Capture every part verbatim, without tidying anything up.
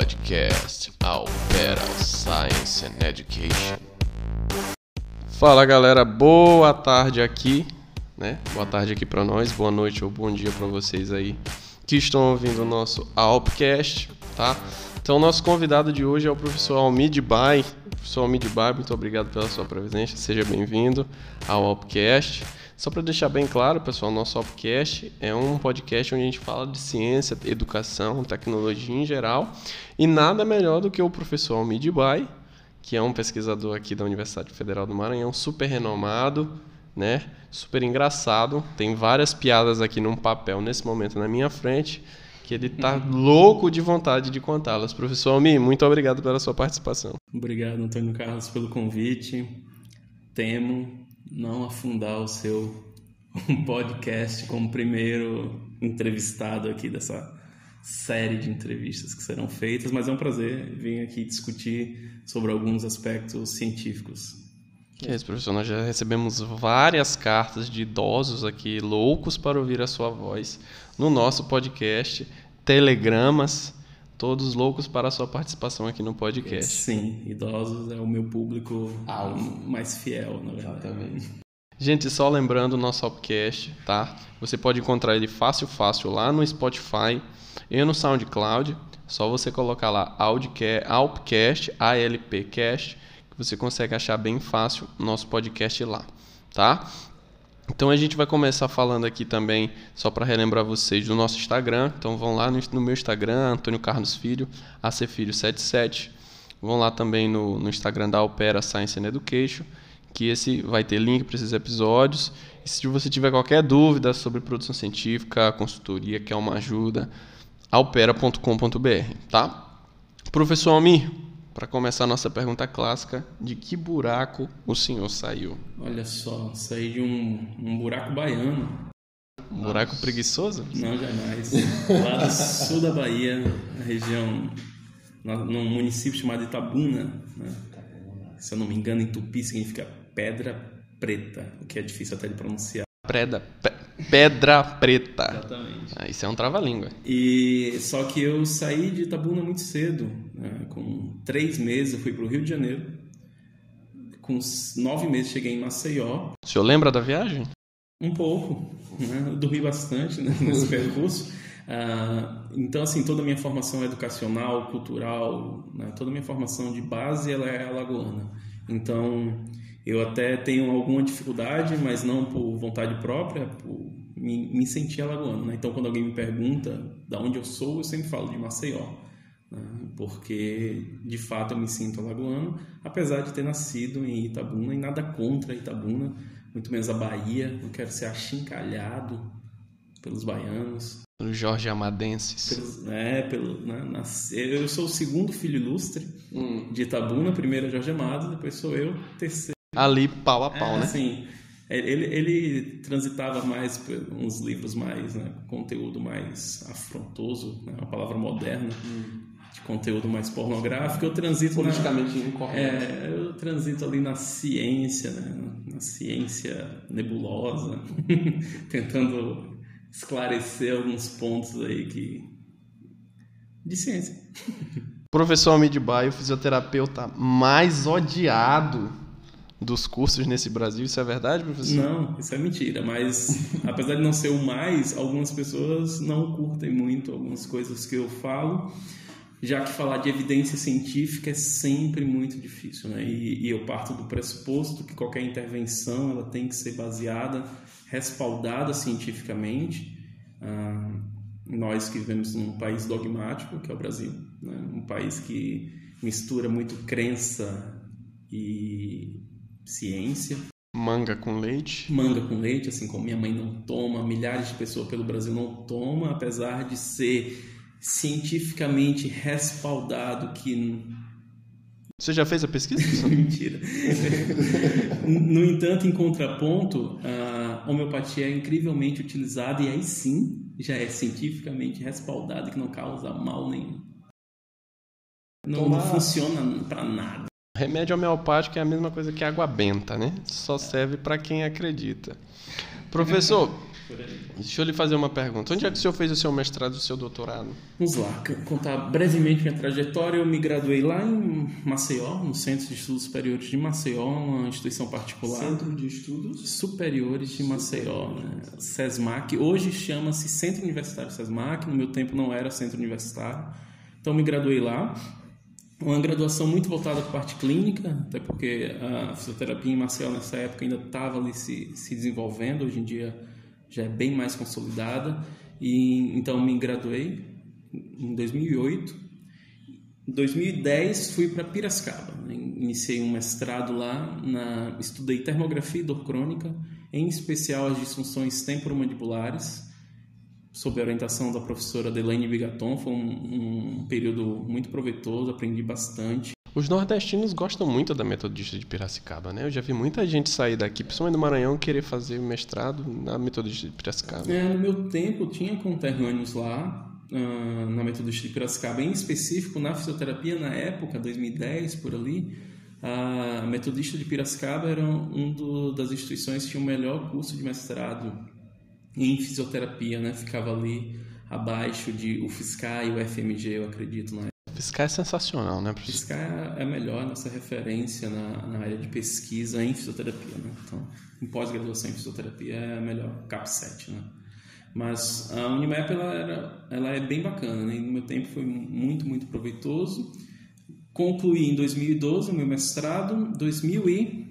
Podcast Alpera Science and Education. Fala galera, boa tarde aqui, né? Boa tarde aqui para nós, boa noite ou bom dia para vocês aí que estão ouvindo o nosso Alpcast, tá? Então, nosso convidado de hoje é o professor Almid Bai. Professor Almid Bai, muito obrigado pela sua presença, seja bem-vindo ao Alpcast. Só para deixar bem claro, pessoal, nosso Alpcast é um podcast onde a gente fala de ciência, educação, tecnologia em geral, e nada melhor do que o professor Almid Bai, que é um pesquisador aqui da Universidade Federal do Maranhão, super renomado, né? Super engraçado, tem várias piadas aqui num papel nesse momento na minha frente, que ele tá louco de vontade de contá-las. Professor Almid, muito obrigado pela sua participação. Obrigado, Antônio Carlos, pelo convite. Temo não afundar o seu podcast como primeiro entrevistado aqui dessa série de entrevistas que serão feitas, mas é um prazer vir aqui discutir sobre alguns aspectos científicos. Que é isso, professor, nós já recebemos várias cartas de idosos aqui loucos para ouvir a sua voz no nosso podcast, telegramas, todos loucos para a sua participação aqui no podcast. Sim, idosos é o meu público ah, mais fiel, na verdade. Exatamente. Gente, só lembrando o nosso Alpcast, tá? Você pode encontrar ele fácil, fácil lá no Spotify e no SoundCloud. Só você colocar lá Alpcast, A L P Cast, que você consegue achar bem fácil o nosso podcast lá, tá? Então a gente vai começar falando aqui também, só para relembrar vocês, do nosso Instagram. Então vão lá no, no meu Instagram, Antônio Carlos Filho, A C Filho setenta e sete. Vão lá também no, no Instagram da Alpera Science and Education, que esse vai ter link para esses episódios. E se você tiver qualquer dúvida sobre produção científica, consultoria, quer uma ajuda, alpera ponto com ponto b r, tá? Professor Almid, para começar a nossa pergunta clássica, de que buraco o senhor saiu? Olha só, saí de um, um buraco baiano. Um buraco preguiçoso? Não, jamais. Lá do sul da Bahia, na região, num município chamado Itabuna, né? Se eu não me engano, em tupi significa pedra preta, o que é difícil até de pronunciar. Pedra, pe, pedra preta. Exatamente. Ah, isso é um trava-língua. E só que eu saí de Itabuna muito cedo, né? Com três meses eu fui para o Rio de Janeiro. Com nove meses cheguei em Maceió. O senhor lembra da viagem? Um pouco, né? Eu dormi bastante, né, nesse percurso. Ah, então, assim, toda a minha formação educacional, cultural, né, toda a minha formação de base, ela é alagoana. Então, eu até tenho alguma dificuldade, mas não por vontade própria, por me, me sentir alagoano, né? Então, quando alguém me pergunta de onde eu sou, eu sempre falo de Maceió, né? Porque, de fato, eu me sinto alagoano, apesar de ter nascido em Itabuna, e nada contra Itabuna, muito menos a Bahia, não quero ser achincalhado pelos baianos. Pelos Jorge Amadenses. Pelos, é, pelo, né, nasci, eu sou o segundo filho ilustre hum. de Itabuna, primeiro é Jorge Amado, depois sou eu, terceiro. Ali, pau a pau, é, né? Sim. Ele, ele transitava mais por uns livros mais, né, conteúdo mais afrontoso, né, uma palavra moderna, hum. de conteúdo mais pornográfico. Eu transito politicamente na, incorreto. É, eu transito ali na ciência, né, na ciência nebulosa, tentando esclarecer alguns pontos aí que de ciência. Professor Almid Bai, o fisioterapeuta mais odiado dos cursos nesse Brasil, isso é verdade, professor? Não, isso é mentira, mas apesar de não ser o mais, algumas pessoas não curtem muito algumas coisas que eu falo, já que falar de evidência científica é sempre muito difícil, né? E, e eu parto do pressuposto que qualquer intervenção ela tem que ser baseada, respaldada cientificamente. Ah, nós que vivemos num país dogmático, que é o Brasil, né? Um país que mistura muito crença e ciência. Manga com leite. Manga com leite, assim como minha mãe não toma, milhares de pessoas pelo Brasil não tomam, apesar de ser cientificamente respaldado que... Você já fez a pesquisa? Mentira. No entanto, em contraponto, a homeopatia é incrivelmente utilizada e aí sim já é cientificamente respaldada que não causa mal nenhum. Não, não funciona para nada. Remédio homeopático é a mesma coisa que água benta, né? Só serve para quem acredita. Professor, deixa eu lhe fazer uma pergunta. Onde é que o senhor fez o seu mestrado e o seu doutorado? Vamos lá, contar brevemente minha trajetória. Eu me graduei lá em Maceió, no Centro de Estudos Superiores de Maceió, uma instituição particular. Centro de Estudos Superiores de Maceió, né? SESMAC. Hoje chama-se Centro Universitário SESMAC, no meu tempo não era Centro Universitário. Então me graduei lá. Uma graduação muito voltada para a parte clínica, até porque a fisioterapia em Maceió nessa época ainda estava ali se, se desenvolvendo, hoje em dia já é bem mais consolidada. E então me graduei em dois mil e oito. Em dois mil e dez fui para Piracicaba, né? Iniciei um mestrado lá, na, estudei termografia e dor crônica, em especial as disfunções temporomandibulares, sob a orientação da professora Delaine Bigaton. Foi um, um período muito proveitoso, aprendi bastante. Os nordestinos gostam muito da metodista de Piracicaba, né? Eu já vi muita gente sair daqui, principalmente do Maranhão, querer fazer mestrado na metodista de Piracicaba. É, no meu tempo, eu tinha conterrâneos lá, uh, na metodista de Piracicaba, em específico na fisioterapia, na época, dois mil e dez, por ali. A metodista de Piracicaba era uma do, das instituições que tinha o melhor curso de mestrado em fisioterapia, né? Ficava ali abaixo de U F S C A e o F M G, eu acredito, na U F S C A é sensacional, né, professor? U F S C A é a melhor nossa referência na, na área de pesquisa em fisioterapia, né? Então, em pós-graduação em fisioterapia é a melhor, CAP sete, né? Mas a Unimap, ela, era, ela é bem bacana, né? No meu tempo foi muito, muito proveitoso. Concluí em dois mil e doze o meu mestrado. Em dois mil e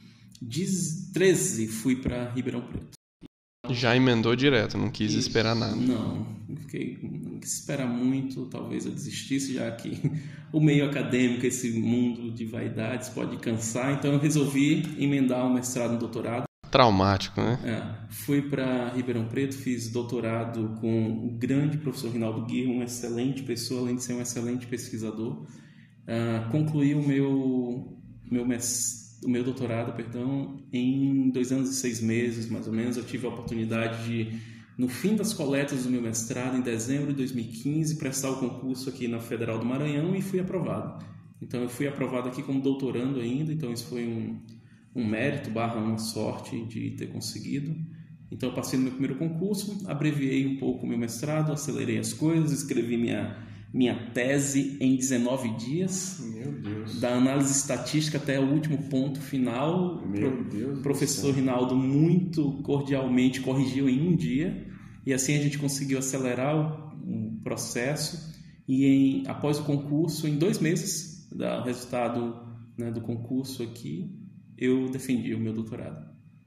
treze fui para Ribeirão Preto. Já emendou direto, não quis Isso, esperar nada. Não, fiquei, não quis esperar muito, talvez eu desistisse, já que o meio acadêmico, esse mundo de vaidades pode cansar, então eu resolvi emendar um mestrado e um doutorado. Traumático, né? É, fui para Ribeirão Preto, fiz doutorado com o grande professor Rinaldo Guirra, uma excelente pessoa, além de ser um excelente pesquisador. Uh, concluí o meu, meu mestrado, o meu doutorado, perdão, em dois anos e seis meses, mais ou menos. Eu tive a oportunidade de, no fim das coletas do meu mestrado, em dezembro de dois mil e quinze, prestar o concurso aqui na Federal do Maranhão e fui aprovado. Então, eu fui aprovado aqui como doutorando ainda, então isso foi um, um mérito barra uma sorte de ter conseguido. Então, eu passei no meu primeiro concurso, abreviei um pouco o meu mestrado, acelerei as coisas, escrevi minha... minha tese em dezenove dias. Meu Deus. Da análise estatística até o último ponto final. Meu Deus. O professor Rinaldo muito cordialmente corrigiu em um dia. E assim a gente conseguiu acelerar o, o processo. E em, após o concurso, em dois meses, do resultado, né, do concurso aqui, eu defendi o meu doutorado.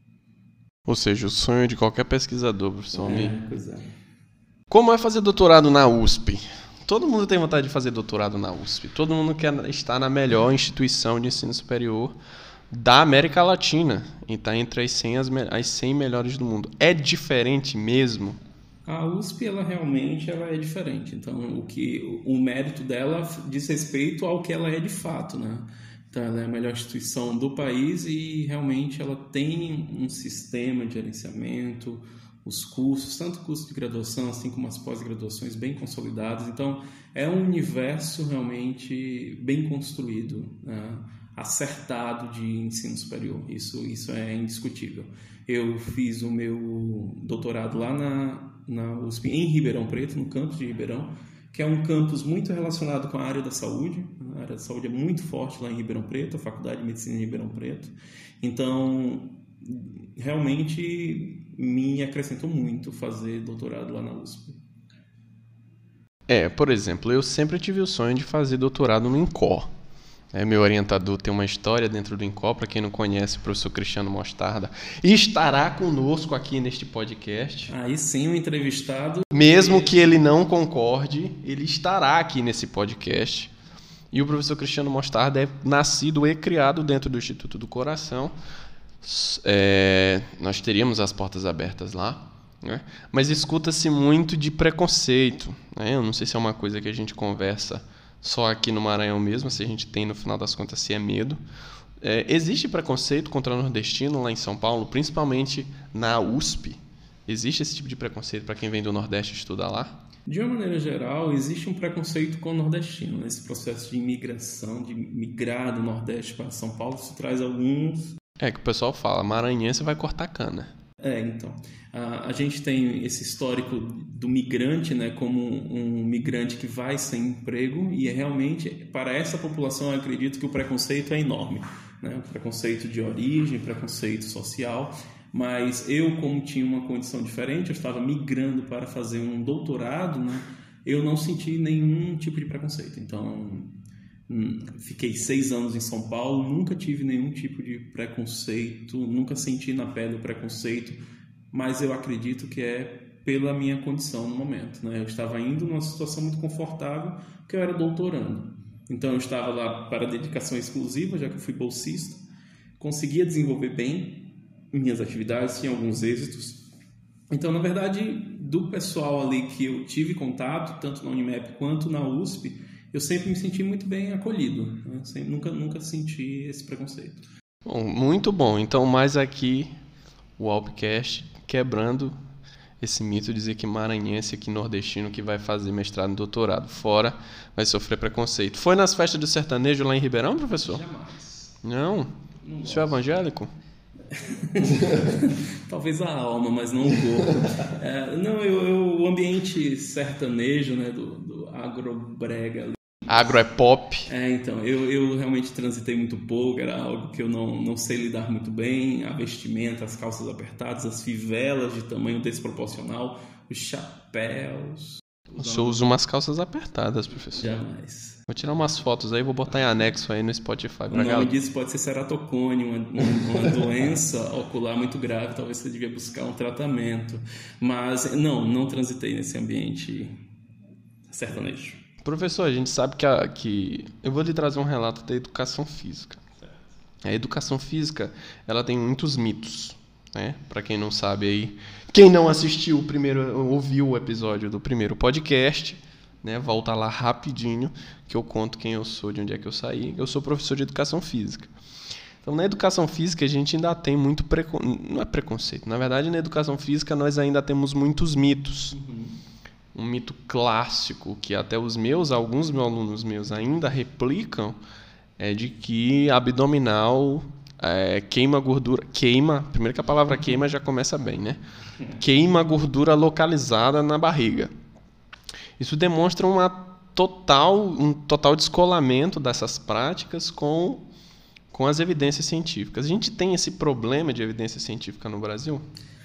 Ou seja, o sonho de qualquer pesquisador, professor. É, pois é. Como é fazer doutorado na U S P? Todo mundo tem vontade de fazer doutorado na U S P. Todo mundo quer estar na melhor instituição de ensino superior da América Latina. E está entre as cem, as, as cem melhores do mundo. É diferente mesmo? A U S P, ela realmente ela é diferente. Então, o, que, o mérito dela diz respeito ao que ela é de fato, né? Então, ela é a melhor instituição do país e realmente ela tem um sistema de gerenciamento, os cursos, tanto o curso de graduação assim como as pós-graduações bem consolidados. Então, é um universo realmente bem construído, né? Acertado de ensino superior. Isso, isso é indiscutível. Eu fiz o meu doutorado lá na, na U S P, em Ribeirão Preto, no campus de Ribeirão, que é um campus muito relacionado com a área da saúde. A área da saúde é muito forte lá em Ribeirão Preto, a Faculdade de Medicina de Ribeirão Preto. Então, realmente me acrescentou muito fazer doutorado lá na U S P. É, por exemplo, eu sempre tive o sonho de fazer doutorado no INCOR. É, meu orientador tem uma história dentro do INCOR, para quem não conhece, o professor Cristiano Mostarda estará conosco aqui neste podcast. Aí sim, um entrevistado. Mesmo que ele não concorde, ele estará aqui nesse podcast. E o professor Cristiano Mostarda é nascido e criado dentro do Instituto do Coração. É, nós teríamos as portas abertas lá, né? Mas escuta-se muito de preconceito, né? Eu não sei se é uma coisa que a gente conversa só aqui no Maranhão mesmo, se a gente tem no final das contas, se é medo. É, existe preconceito contra o nordestino lá em São Paulo, principalmente na U S P? Existe esse tipo de preconceito para quem vem do Nordeste estudar lá? De uma maneira geral, existe um preconceito com o nordestino. Nesse processo de imigração, de migrar do Nordeste para São Paulo, isso traz alguns... É que o pessoal fala, maranhense vai cortar cana. É, então, a, a gente tem esse histórico do migrante, né, como um, um migrante que vai sem emprego, e é realmente, para essa população, eu acredito que o preconceito é enorme, né, preconceito de origem, preconceito social, mas eu, como tinha uma condição diferente, eu estava migrando para fazer um doutorado, né, eu não senti nenhum tipo de preconceito, então... Fiquei seis anos em São Paulo, nunca tive nenhum tipo de preconceito, nunca senti na pele o preconceito, mas eu acredito que é pela minha condição no momento, né? Eu estava indo numa situação muito confortável, porque eu era doutorando. Então eu estava lá para dedicação exclusiva, já que eu fui bolsista, conseguia desenvolver bem minhas atividades, tinha alguns êxitos. Então, na verdade, do pessoal ali que eu tive contato, tanto na Unimap quanto na U S P, eu sempre me senti muito bem acolhido, né? Sempre, nunca, nunca senti esse preconceito. Bom, muito bom. Então, mais aqui, o Alpcast quebrando esse mito de dizer que maranhense aqui nordestino que vai fazer mestrado e doutorado fora vai sofrer preconceito. Foi nas festas do sertanejo lá em Ribeirão, professor? Jamais. Não? Não O senhor é evangélico? Talvez a alma, mas não o corpo. É, não, eu, eu, o ambiente sertanejo, né, do, do agrobrega. Agro é pop. É, então, eu, eu realmente transitei muito pouco, era algo que eu não, não sei lidar muito bem, a vestimenta, as calças apertadas, as fivelas de tamanho desproporcional, os chapéus... O senhor usa umas calças apertadas, professor. Jamais. Vou tirar umas fotos aí e vou botar em anexo aí no Spotify. O nome galera. disso pode ser ceratocone, uma, uma, uma doença ocular muito grave, talvez você devia buscar um tratamento. Mas, não, não transitei nesse ambiente sertanejo. Professor, a gente sabe que, a, que... Eu vou lhe trazer um relato da educação física. A educação física, ela tem muitos mitos, né? Para quem não sabe aí, quem não assistiu o primeiro, ouviu o episódio do primeiro podcast, né? Volta lá rapidinho, que eu conto quem eu sou, de onde é que eu saí. Eu sou professor de educação física. Então, na educação física, a gente ainda tem muito preconceito. Não é preconceito. Na verdade, na educação física, nós ainda temos muitos mitos. Uhum. Um mito clássico que até os meus, alguns meus alunos meus ainda replicam, é de que abdominal é, queima gordura. Queima, primeiro que a palavra queima já começa bem, né? Queima gordura localizada na barriga. Isso demonstra uma total, um total descolamento dessas práticas com, com as evidências científicas. A gente tem esse problema de evidência científica no Brasil?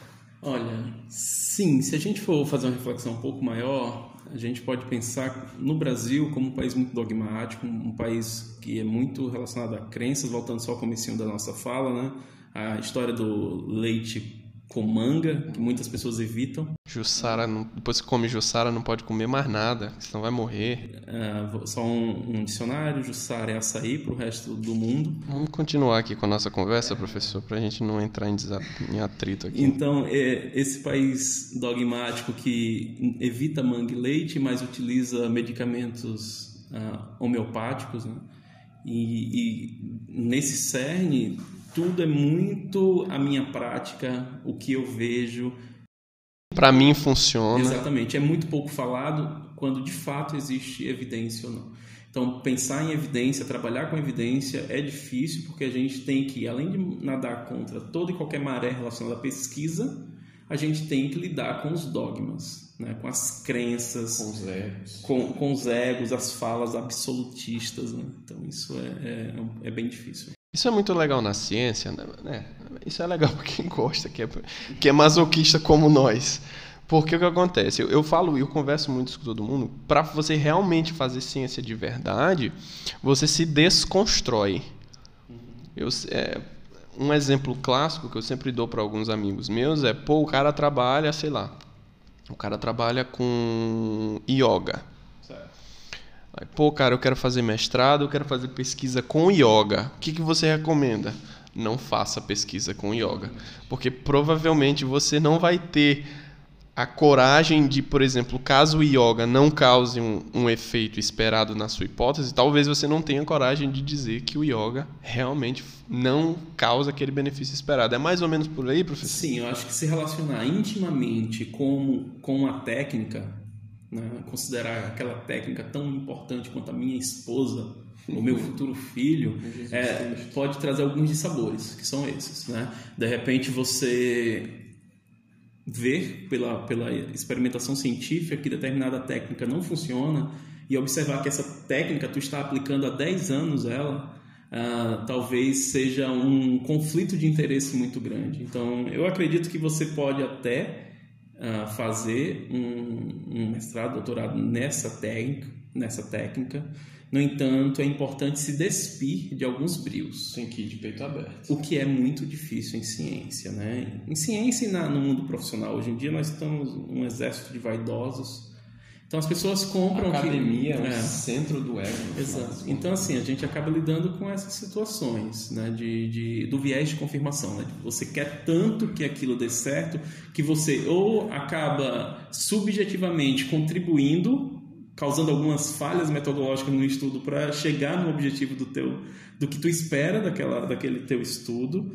Olha, sim, se a gente for fazer uma reflexão um pouco maior, a gente pode pensar no Brasil como um país muito dogmático, um país que é muito relacionado a crenças, voltando só ao comecinho da nossa fala, né? A história do leite com manga, que muitas pessoas evitam. Jussara, não, depois que come Jussara não pode comer mais nada, senão vai morrer. É, só um, um dicionário, Jussara é açaí para o resto do mundo. Vamos continuar aqui com a nossa conversa, professor, para a gente não entrar em, em atrito aqui. Então, é, esse país dogmático que evita manga e leite, mas utiliza medicamentos uh, homeopáticos, né? E, e nesse cerne, tudo é muito a minha prática, o que eu vejo. Para mim funciona. Exatamente. É muito pouco falado quando de fato existe evidência ou não. Então, pensar em evidência, trabalhar com evidência é difícil porque a gente tem que, além de nadar contra toda e qualquer maré relacionada à pesquisa, a gente tem que lidar com os dogmas, né? Com as crenças, com os egos, com, com os egos, as falas absolutistas, né? Então, isso é, é, é bem difícil. Isso é muito legal na ciência, né? Isso é legal para quem gosta, que é, que é masoquista como nós. Porque o que acontece? Eu, eu falo e eu converso muito com todo mundo, para você realmente fazer ciência de verdade, você se desconstrói. Eu, é, um exemplo clássico que eu sempre dou para alguns amigos meus é, pô, o cara trabalha, sei lá, o cara trabalha com yoga. Aí, pô, cara, eu quero fazer mestrado, eu quero fazer pesquisa com yoga. O que, que você recomenda? Não faça pesquisa com yoga. Porque provavelmente você não vai ter a coragem de, por exemplo, caso o yoga não cause um, um efeito esperado na sua hipótese, talvez você não tenha coragem de dizer que o yoga realmente não causa aquele benefício esperado. É mais ou menos por aí, professor? Sim, eu acho que se relacionar intimamente com, com a técnica, né, considerar aquela técnica tão importante quanto a minha esposa, o meu futuro filho, é, pode trazer alguns dissabores, que são esses, né? De repente você ver pela, pela experimentação científica que determinada técnica não funciona e observar que essa técnica tu está aplicando há dez anos ela, uh, talvez seja um conflito de interesse muito grande. Então, eu acredito que você pode até uh, fazer um, um mestrado, doutorado nessa técnica, nessa técnica. No entanto, é importante se despir de alguns brios. Tem que ir de peito aberto. O que é muito difícil em ciência, né? Em ciência e na, no mundo profissional. Hoje em dia nós estamos um exército de vaidosos. Então as pessoas compram... A academia que, é o é, centro do ego. Exato. Então assim, a gente acaba lidando com essas situações, né? de, de, do viés de confirmação. Né? Você quer tanto que aquilo dê certo que você ou acaba subjetivamente contribuindo, causando algumas falhas metodológicas no estudo para chegar no objetivo do teu, do que tu espera daquela, daquele teu estudo.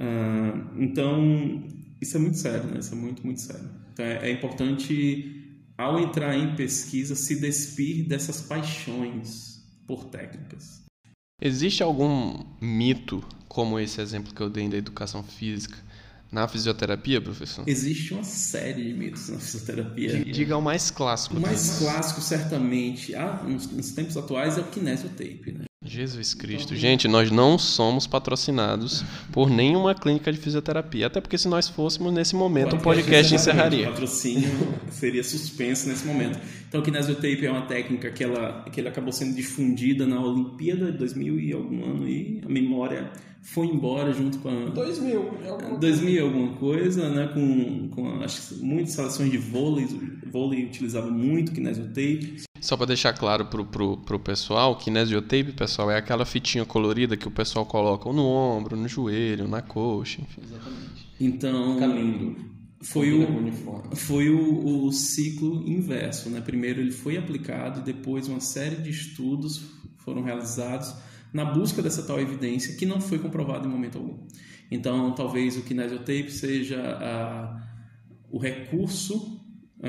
Uh, então, isso é muito sério, né? Isso é muito, muito sério. Então, é, é importante, ao entrar em pesquisa, se despir dessas paixões por técnicas. Existe algum mito, como esse exemplo que eu dei da educação física, na fisioterapia, professor? Existe uma série de mitos na fisioterapia. Diga o mais clássico. O mais clássico, certamente, ah, nos, nos tempos atuais, é o kinesiotape, né? Jesus Cristo. Gente, nós não somos patrocinados por nenhuma clínica de fisioterapia. Até porque se nós fôssemos, nesse momento, o podcast encerraria. O patrocínio seria suspenso nesse momento. Então, o kinesiotape é uma técnica que, ela, que ela acabou sendo difundida na Olimpíada de dois mil e algum ano e a memória foi embora junto com a... dois mil. dois mil e alguma coisa, né? Com, com acho que muitas seleções de vôlei. O vôlei utilizava muito kinesiotape. Só para deixar claro pro, pro, pro pessoal, kinesiotape, pessoal, é aquela fitinha colorida que o pessoal coloca no ombro, no joelho, na coxa, enfim. Exatamente. Então, fica lindo. Foi, o, foi o, o ciclo inverso, né? Primeiro ele foi aplicado e depois uma série de estudos foram realizados na busca dessa tal evidência que não foi comprovada em momento algum. Então, talvez o kinesiotape seja a, o recurso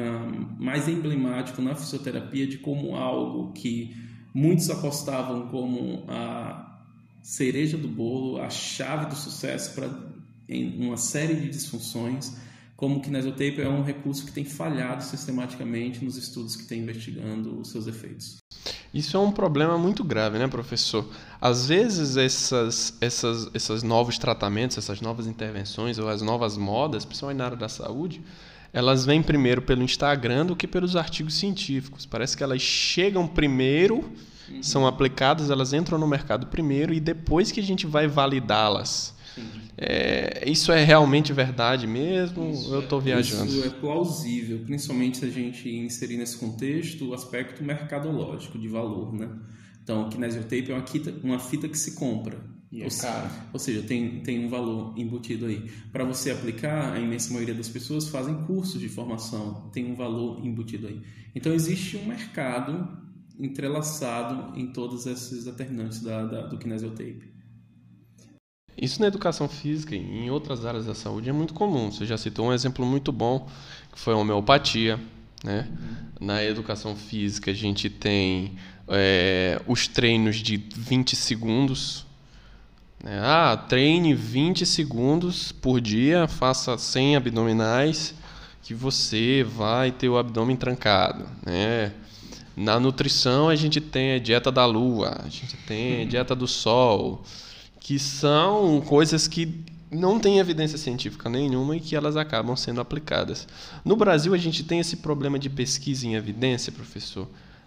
Um, mais emblemático na fisioterapia de como algo que muitos apostavam como a cereja do bolo, a chave do sucesso para uma série de disfunções, como o kinesiotape é um recurso que tem falhado sistematicamente nos estudos que tem investigando os seus efeitos. Isso é um problema muito grave, né, professor? Às vezes essas, essas, esses novos tratamentos, essas novas intervenções ou as novas modas, principalmente na área da saúde, elas vêm primeiro pelo Instagram do que pelos artigos científicos. Parece que elas chegam primeiro, uhum. são aplicadas, elas entram no mercado primeiro e depois que a gente vai validá-las. É, isso é realmente verdade mesmo? Isso, eu estou viajando? Isso é plausível, principalmente se a gente inserir nesse contexto o aspecto mercadológico de valor, né? Então, o kinesiotape é uma fita, uma fita que se compra. E é ou, caro. Ou seja, tem, tem um valor embutido aí. Para você aplicar, a imensa maioria das pessoas fazem cursos de formação, tem um valor embutido aí. Então, existe um mercado entrelaçado em todos esses determinantes da, da, do kinesiotape. Isso na educação física e em outras áreas da saúde é muito comum. Você já citou um exemplo muito bom, que foi a homeopatia, né? Uhum. Na educação física, a gente tem é, os treinos de vinte segundos. Ah, treine vinte segundos por dia, faça cem abdominais, que você vai ter o abdômen trancado, né? Na nutrição a gente tem a dieta da lua, a gente tem a dieta do sol, que são coisas que não têm evidência científica nenhuma e que elas acabam sendo aplicadas. No Brasil a gente tem esse problema de pesquisa em evidência, professor,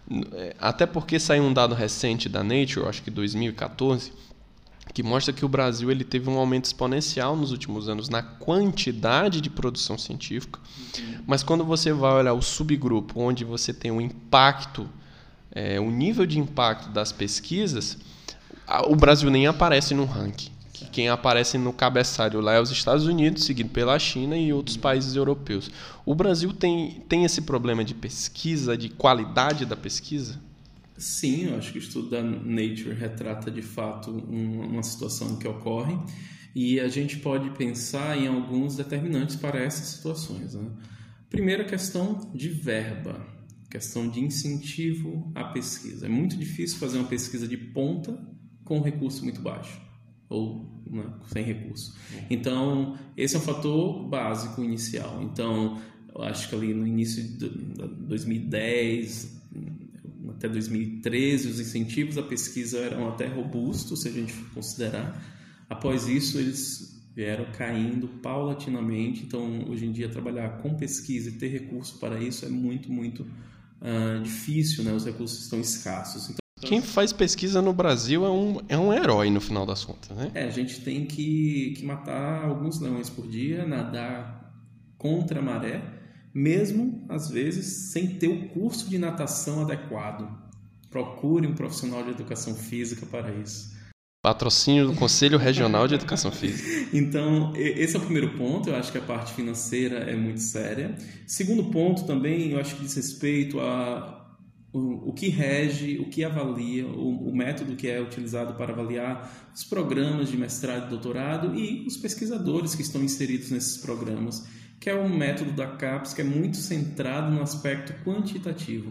até porque saiu um dado recente da Nature, acho que dois mil e quatorze, que mostra que o Brasil ele teve um aumento exponencial nos últimos anos na quantidade de produção científica, uhum. mas quando você vai olhar o subgrupo, onde você tem o impacto, é, o nível de impacto das pesquisas, o Brasil nem aparece no ranking. Quem aparece no cabeçalho lá é os Estados Unidos, seguido pela China e outros uhum. países europeus. O Brasil tem, tem esse problema de pesquisa, de qualidade da pesquisa? Sim, eu acho que o estudo da Nature retrata de fato uma situação que ocorre e a gente pode pensar em alguns determinantes para essas situações, né? Primeira questão de verba, questão de incentivo à pesquisa. É muito difícil fazer uma pesquisa de ponta com um recurso muito baixo. ou né, sem recurso. Então, esse é um fator básico inicial. Então, eu acho que ali no início de dois mil e dez até dois mil e treze, os incentivos à pesquisa eram até robustos, se a gente for considerar. Após isso, eles vieram caindo paulatinamente. Então, hoje em dia, trabalhar com pesquisa e ter recurso para isso é muito, muito uh, difícil, né? Os recursos estão escassos. Então, quem faz pesquisa no Brasil é um, é um herói, no final das contas, né? É, a gente tem que, que matar alguns leões por dia, nadar contra a maré, mesmo, às vezes, sem ter o curso de natação adequado. Procure um profissional de educação física para isso. Patrocínio do Conselho Regional de Educação Física. Então, esse é o primeiro ponto. Eu acho que a parte financeira é muito séria. Segundo ponto também, eu acho que diz respeito a o, o que rege, o que avalia, o, o método que é utilizado para avaliar os programas de mestrado e doutorado e os pesquisadores que estão inseridos nesses programas, que é um método da CAPES que é muito centrado no aspecto quantitativo.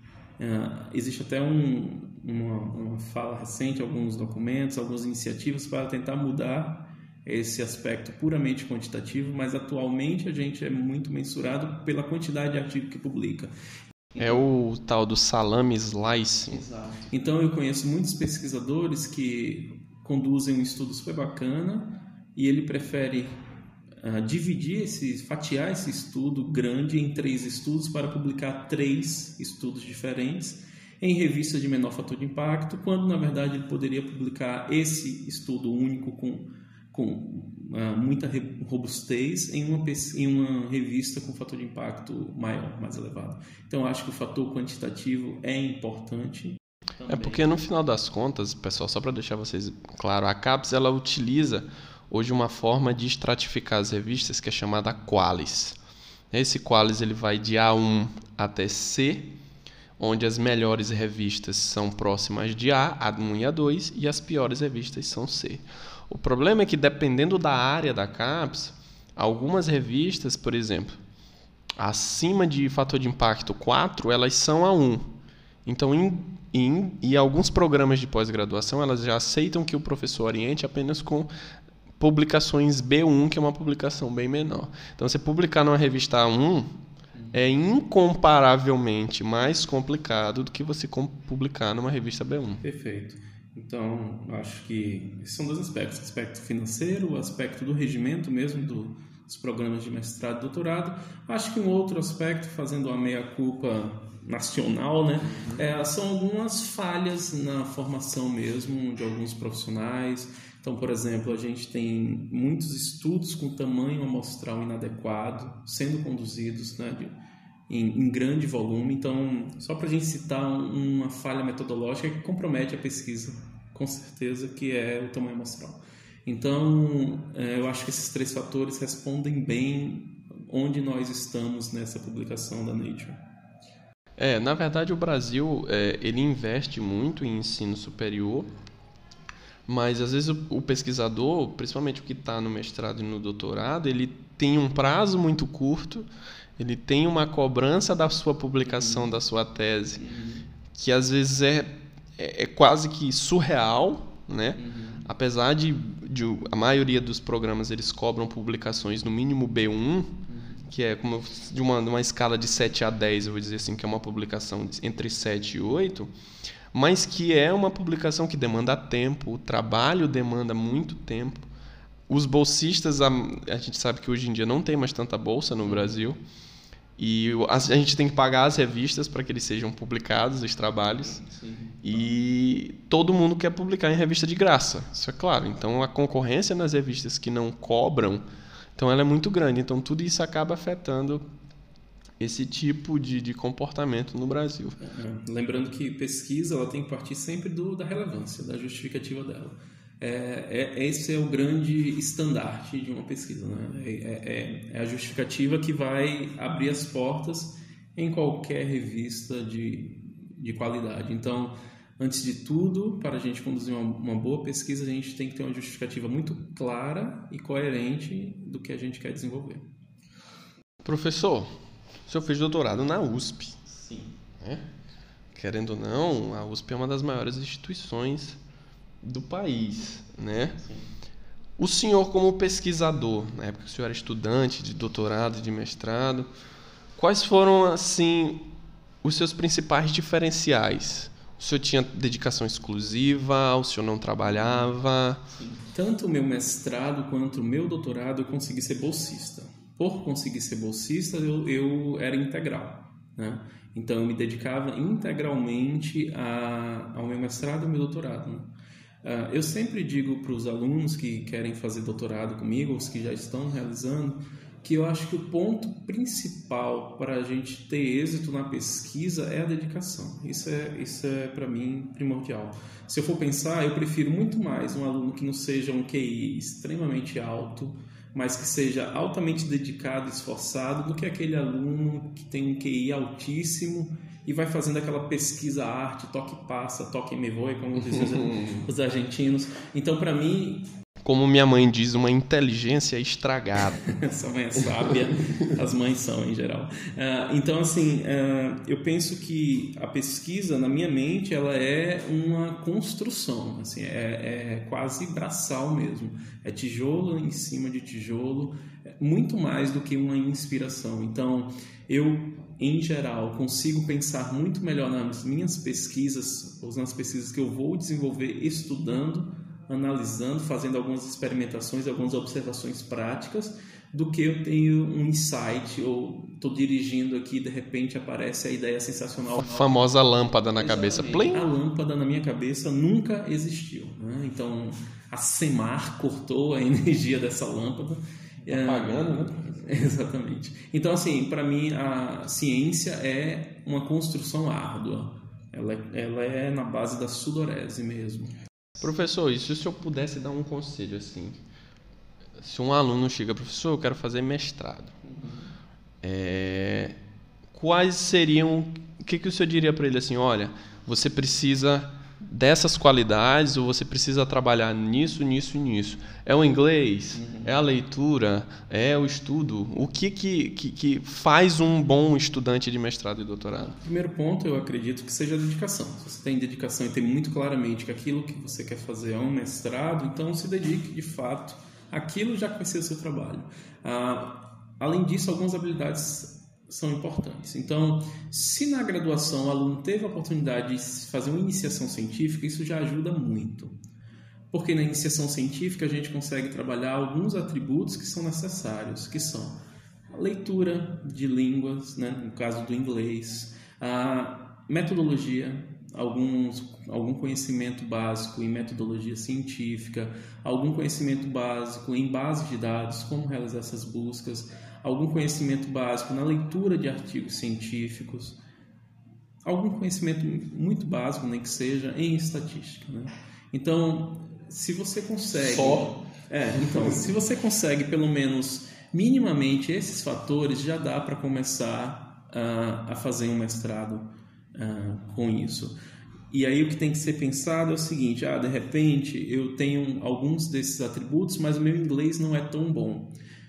Uh, existe até um, uma, uma fala recente, alguns documentos, algumas iniciativas para tentar mudar esse aspecto puramente quantitativo, mas atualmente a gente é muito mensurado pela quantidade de artigo que publica. É o tal do salame slice. Exato. Então eu conheço muitos pesquisadores que conduzem um estudo super bacana e ele prefere uh, dividir esse, fatiar esse estudo grande em três estudos para publicar três estudos diferentes em revistas de menor fator de impacto, quando na verdade ele poderia publicar esse estudo único com, com uh, muita robustez em uma, em uma revista com fator de impacto maior, mais elevado. Então acho que o fator quantitativo é importante. Também. É porque no final das contas, pessoal, só para deixar vocês claro, a CAPES ela utiliza hoje uma forma de estratificar as revistas que é chamada Qualis. Esse Qualis ele vai de A um até C, onde as melhores revistas são próximas de A, A um e A dois, e as piores revistas são C. O problema é que, dependendo da área da CAPES, algumas revistas, por exemplo, acima de fator de impacto quatro, elas são A um. Então, em, em, e alguns programas de pós-graduação, elas já aceitam que o professor oriente apenas com publicações B um, que é uma publicação bem menor. Então, você publicar numa revista A um é incomparavelmente mais complicado do que você publicar numa revista B um. Perfeito. Então, acho que esses são dois aspectos. O aspecto financeiro, o aspecto do regimento mesmo do, dos programas de mestrado e doutorado. Acho que um outro aspecto, fazendo uma meia-culpa nacional, né, é, são algumas falhas na formação mesmo de alguns profissionais. Então, por exemplo, a gente tem muitos estudos com tamanho amostral inadequado sendo conduzidos, né, de, em, em grande volume. Então, só para a gente citar um, uma falha metodológica que compromete a pesquisa, com certeza, que é o tamanho amostral. Então, é, eu acho que esses três fatores respondem bem onde nós estamos nessa publicação da Nature. É, na verdade, o Brasil é, ele investe muito em ensino superior, mas às vezes o, o pesquisador, principalmente o que está no mestrado e no doutorado, ele tem um prazo muito curto, ele tem uma cobrança da sua publicação, uhum. da sua tese, uhum. que às vezes é, é, é quase que surreal, né? Uhum. Apesar de, de a maioria dos programas eles cobram publicações no mínimo B um, uhum. que é como de uma, uma escala de sete a dez, eu vou dizer assim, que é uma publicação entre sete e oito, mas que é uma publicação que demanda tempo, o trabalho demanda muito tempo. Os bolsistas, a, a gente sabe que hoje em dia não tem mais tanta bolsa no Brasil, e a, a gente tem que pagar as revistas para que eles sejam publicados, os trabalhos, Sim. e todo mundo quer publicar em revista de graça, isso é claro. Então a concorrência nas revistas que não cobram, então ela é muito grande, então tudo isso acaba afetando esse tipo de, de comportamento no Brasil. É, lembrando que pesquisa ela tem que partir sempre do, da relevância, da justificativa dela. É, é, esse é o grande estandarte de uma pesquisa, né? É, é, é a justificativa que vai abrir as portas em qualquer revista de, de qualidade. Então, antes de tudo, para a gente conduzir uma, uma boa pesquisa, a gente tem que ter uma justificativa muito clara e coerente do que a gente quer desenvolver. Professor, o senhor fez doutorado na U S P. Sim. Né? Querendo ou não, a U S P é uma das maiores instituições do país, né? Sim. O senhor, como pesquisador, na época que o senhor era estudante de doutorado, de mestrado, quais foram, assim, os seus principais diferenciais? O senhor tinha dedicação exclusiva? O senhor não trabalhava? Sim. Tanto o meu mestrado quanto o meu doutorado eu consegui ser bolsista. Por conseguir ser bolsista, eu, eu era integral, né? Então, eu me dedicava integralmente a, ao meu mestrado e ao meu doutorado, né? Uh, eu sempre digo para os alunos que querem fazer doutorado comigo, os que já estão realizando, que eu acho que o ponto principal para a gente ter êxito na pesquisa é a dedicação. Isso é, isso é para mim, primordial. Se eu for pensar, eu prefiro muito mais um aluno que não seja um Q I extremamente alto, mas que seja altamente dedicado e esforçado, do que aquele aluno que tem um Q I altíssimo e vai fazendo aquela pesquisa arte, toque passa, toque me voe, como dizem os argentinos. Então, para mim... Como minha mãe diz, uma inteligência estragada. Essa mãe é sábia, as mães são em geral. Uh, então, assim, uh, eu penso que a pesquisa, na minha mente, ela é uma construção, assim, é, é quase braçal mesmo. É tijolo em cima de tijolo, muito mais do que uma inspiração. Então, eu, em geral, consigo pensar muito melhor nas minhas pesquisas, ou nas pesquisas que eu vou desenvolver estudando, analisando, fazendo algumas experimentações, algumas observações práticas, do que eu tenho um insight, ou estou dirigindo aqui e de repente aparece a ideia sensacional. A famosa lâmpada na cabeça. Plim. A lâmpada na minha cabeça nunca existiu, né? Então, a SEMAR cortou a energia dessa lâmpada. Apagando, né? Exatamente. Então, assim, para mim, a ciência é uma construção árdua. Ela é, ela é na base da sudorese mesmo. Professor, e se o senhor pudesse dar um conselho assim, se um aluno chega, professor, eu quero fazer mestrado, uhum. é, quais seriam, o que, que o senhor diria para ele assim, olha, você precisa dessas qualidades ou você precisa trabalhar nisso, nisso e nisso? É o inglês? Uhum. É a leitura? É o estudo? O que, que, que, que faz um bom estudante de mestrado e doutorado? Primeiro ponto, eu acredito que seja a dedicação. Se você tem dedicação e tem muito claramente que aquilo que você quer fazer é um mestrado, então se dedique de fato. Aquilo já vai ser o seu trabalho. Ah, além disso, algumas habilidades são importantes. Então, se na graduação o aluno teve a oportunidade de fazer uma iniciação científica, isso já ajuda muito. Porque na iniciação científica a gente consegue trabalhar alguns atributos que são necessários, que são a leitura de línguas, né, no caso do inglês, a metodologia, alguns, algum conhecimento básico em metodologia científica, algum conhecimento básico em base de dados, como realizar essas buscas, algum conhecimento básico na leitura de artigos científicos, algum conhecimento muito básico, nem que seja, em estatística, né? Então, se você consegue... Só? É, então, se você consegue, pelo menos, minimamente esses fatores, já dá para começar uh, a fazer um mestrado uh, com isso. E aí o que tem que ser pensado é o seguinte, ah, de repente eu tenho alguns desses atributos, mas o meu inglês não é tão bom.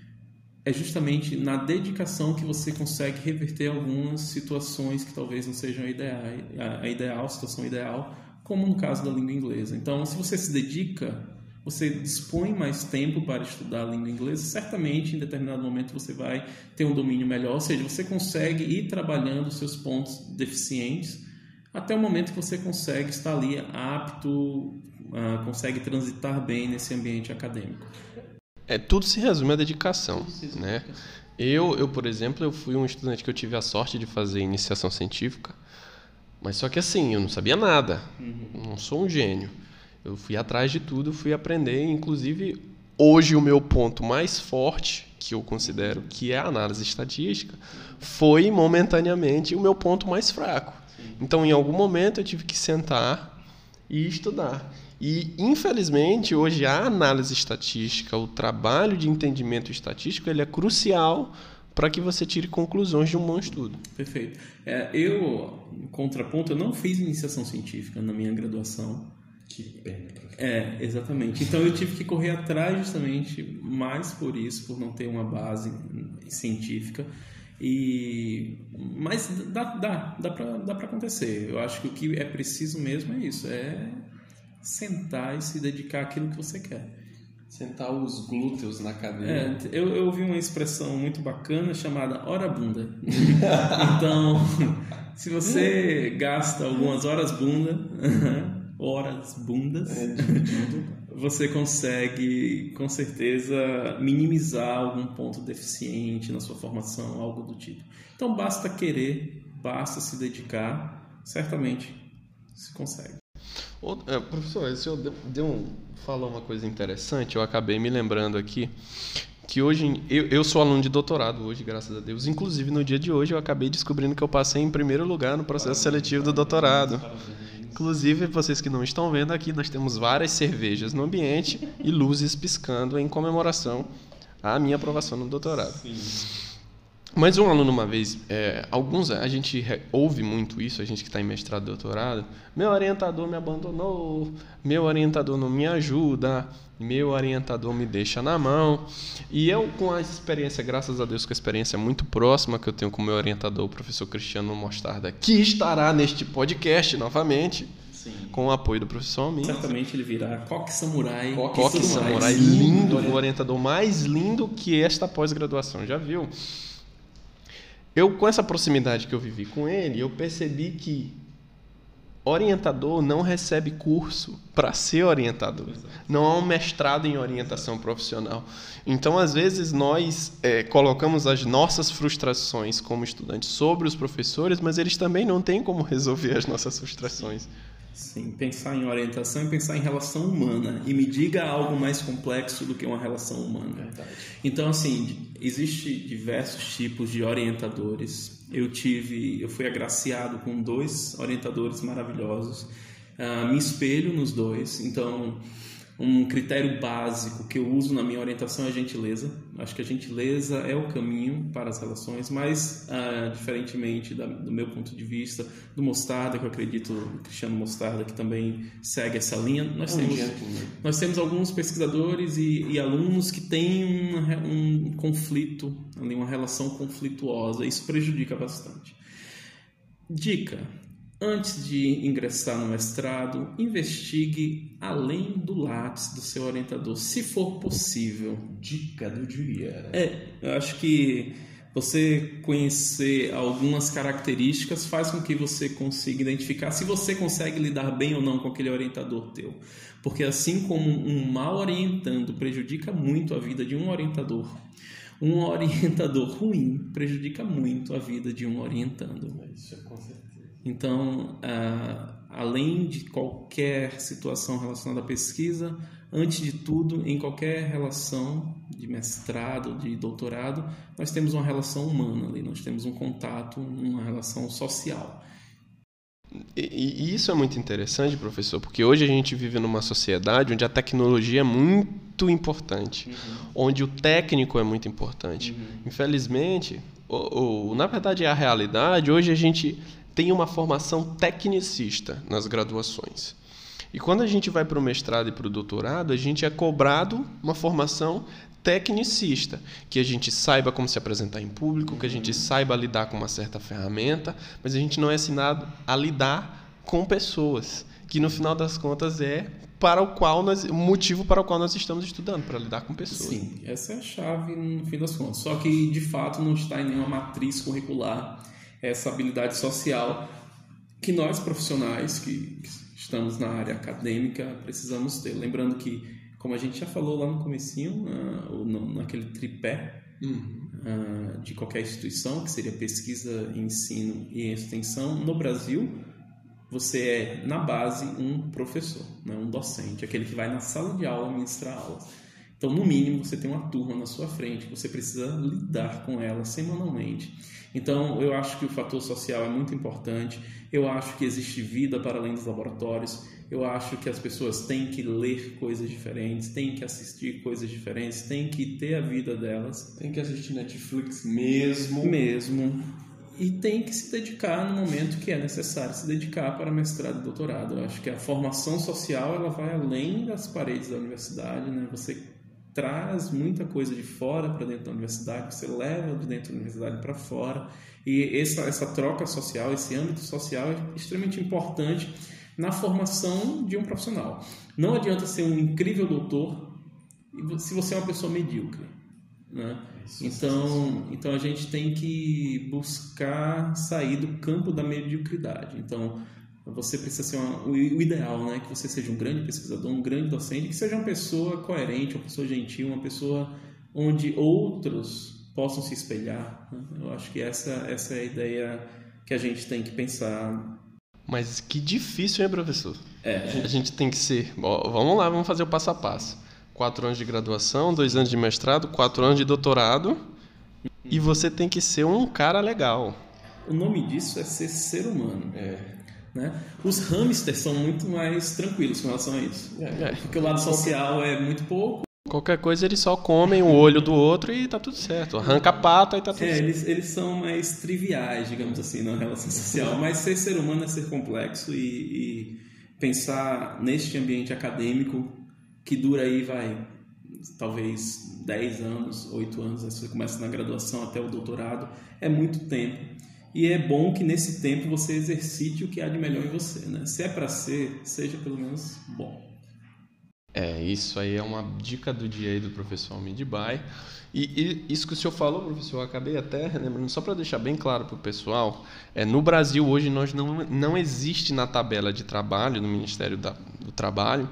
É justamente na dedicação que você consegue reverter algumas situações que talvez não sejam a ideal, a ideal, a situação ideal, como no caso da língua inglesa. Então, se você se dedica, você dispõe mais tempo para estudar a língua inglesa, certamente em determinado momento você vai ter um domínio melhor, ou seja, você consegue ir trabalhando os seus pontos deficientes até o momento que você consegue estar ali apto, uh, consegue transitar bem nesse ambiente acadêmico. É, tudo se resume à dedicação, né? Eu, eu, por exemplo, eu fui um estudante que eu tive a sorte de fazer iniciação científica, mas só que assim, eu não sabia nada, uhum. Não sou um gênio. Eu fui atrás de tudo, fui aprender, inclusive hoje o meu ponto mais forte, que eu considero que é a análise estatística, foi momentaneamente o meu ponto mais fraco. Então, em algum momento eu tive que sentar e estudar. E, infelizmente, hoje a análise estatística, o trabalho de entendimento estatístico, ele é crucial para que você tire conclusões de um bom estudo. Perfeito. É, eu, em contraponto, eu não fiz iniciação científica na minha graduação. Que pena. É, exatamente. Então, eu tive que correr atrás justamente mais por isso, por não ter uma base científica. E, mas dá, dá, dá para dá para acontecer. Eu acho que o que é preciso mesmo é isso, é sentar e se dedicar àquilo que você quer. Sentar os glúteos na cadeira. É, eu, eu ouvi uma expressão muito bacana chamada hora bunda. Então, se você gasta algumas horas bunda, horas bundas, é, você consegue, com certeza, minimizar algum ponto deficiente na sua formação, algo do tipo. Então, basta querer, basta se dedicar, certamente se consegue. Ô, é, professor, o senhor deu, deu um, falou uma coisa interessante, eu acabei me lembrando aqui, que hoje, eu, eu sou aluno de doutorado hoje, graças a Deus, inclusive no dia de hoje eu acabei descobrindo que eu passei em primeiro lugar no processo seletivo do doutorado. Inclusive, vocês que não estão vendo aqui, nós temos várias cervejas no ambiente e luzes piscando em comemoração à minha aprovação no doutorado. Sim. Mas um aluno uma vez, é, alguns, a gente re, ouve muito isso, a gente que está em mestrado e doutorado, meu orientador me abandonou, meu orientador não me ajuda, meu orientador me deixa na mão. E eu, com a experiência, graças a Deus, com a experiência muito próxima que eu tenho com o meu orientador, o professor Cristiano Mostarda, que estará neste podcast novamente, sim, com o apoio do professor Almir. Certamente ele virá Coque Samurai. Coque, Coque Samurai, lindo, o orientador mais lindo que esta pós-graduação já viu. Eu, com essa proximidade que eu vivi com ele, eu percebi que orientador não recebe curso para ser orientador. Não há um mestrado em orientação profissional. Então, às vezes, nós é, colocamos as nossas frustrações como estudantes sobre os professores, mas eles também não têm como resolver as nossas frustrações. Sim, pensar em orientação e pensar em relação humana. E me diga algo mais complexo do que uma relação humana. Verdade. Então, assim, existe diversos tipos de orientadores. Eu tive, eu fui agraciado com dois orientadores maravilhosos. Uh, me espelho nos dois. Então, um critério básico que eu uso na minha orientação é a gentileza. Acho que a gentileza é o caminho para as relações, mas, uh, diferentemente da, do meu ponto de vista, do Mostarda, que eu acredito, o Cristiano Mostarda, que também segue essa linha, nós, temos, nós temos alguns pesquisadores e, e alunos que têm um, um conflito, ali, uma relação conflituosa. Isso prejudica bastante. Dica: antes de ingressar no mestrado, investigue além do Lattes do seu orientador, se for possível. Dica do dia. É, eu acho que você conhecer algumas características faz com que você consiga identificar se você consegue lidar bem ou não com aquele orientador teu. Porque assim como um mal orientando prejudica muito a vida de um orientador, um orientador ruim prejudica muito a vida de um orientando. Isso é com certeza. Então, uh, além de qualquer situação relacionada à pesquisa, antes de tudo, em qualquer relação de mestrado, de doutorado, nós temos uma relação humana ali, nós temos um contato, uma relação social. E, e isso é muito interessante, professor, porque hoje a gente vive numa sociedade onde a tecnologia é muito importante, uhum, onde o técnico é muito importante. Uhum. Infelizmente, ou, ou, na verdade é a realidade, hoje a gente tem uma formação tecnicista nas graduações. E quando a gente vai para o mestrado e para o doutorado, a gente é cobrado uma formação tecnicista, que a gente saiba como se apresentar em público, que a gente saiba lidar com uma certa ferramenta, mas a gente não é ensinado a lidar com pessoas, que no final das contas é para o qual nós, o motivo para o qual nós estamos estudando, para lidar com pessoas. Sim, essa é a chave no fim das contas. Só que, de fato, não está em nenhuma matriz curricular essa habilidade social que nós profissionais que estamos na área acadêmica precisamos ter. Lembrando que, como a gente já falou lá no comecinho, uh, naquele tripé uhum. uh, de qualquer instituição, que seria pesquisa, ensino e extensão, no Brasil, você é, na base, um professor, né? Um docente, aquele que vai na sala de aula ministrar aulas. Então, no mínimo, você tem uma turma na sua frente, você precisa lidar com ela semanalmente. Então, eu acho que o fator social é muito importante, eu acho que existe vida para além dos laboratórios, eu acho que as pessoas têm que ler coisas diferentes, têm que assistir coisas diferentes, têm que ter a vida delas. Tem que assistir Netflix mesmo. Mesmo. E tem que se dedicar no momento que é necessário se dedicar para mestrado e doutorado. Eu acho que a formação social ela vai além das paredes da universidade, né? Você traz muita coisa de fora para dentro da universidade, você leva de dentro da universidade para fora, e essa, essa troca social, esse âmbito social é extremamente importante na formação de um profissional. Não adianta ser um incrível doutor se você é uma pessoa medíocre, né? Então, então a gente tem que buscar sair do campo da mediocridade. Então, você precisa ser uma, o ideal, né? Que você seja um grande pesquisador, um grande docente, que seja uma pessoa coerente, uma pessoa gentil, uma pessoa onde outros possam se espelhar, né? Eu acho que essa, essa é a ideia que a gente tem que pensar. Mas que difícil, hein, professor? É. A gente tem que ser... Ó, vamos lá, vamos fazer o passo a passo. Quatro anos de graduação, dois anos de mestrado, quatro anos de doutorado, e você tem que ser um cara legal. O nome disso é ser ser humano. É. Né? Os hamsters são muito mais tranquilos com relação a isso. É. Porque o lado social é muito pouco. Qualquer coisa eles só comem o olho do outro e tá tudo certo. Arranca a pata e tá tudo é, certo. Eles, eles são mais triviais, digamos assim, na relação social. Mas ser ser humano é ser complexo e, e pensar neste ambiente acadêmico que dura aí, vai, talvez dez anos, oito anos, você começa na graduação até o doutorado, é muito tempo. E é bom que nesse tempo você exercite o que há de melhor em você, né? Se é para ser, seja pelo menos bom. É, isso aí é uma dica do dia aí do professor Almidbai. E, e isso que o senhor falou, professor, eu acabei até lembrando, só para deixar bem claro para o pessoal, é, no Brasil hoje nós não, não existe na tabela de trabalho, no Ministério da, do Trabalho,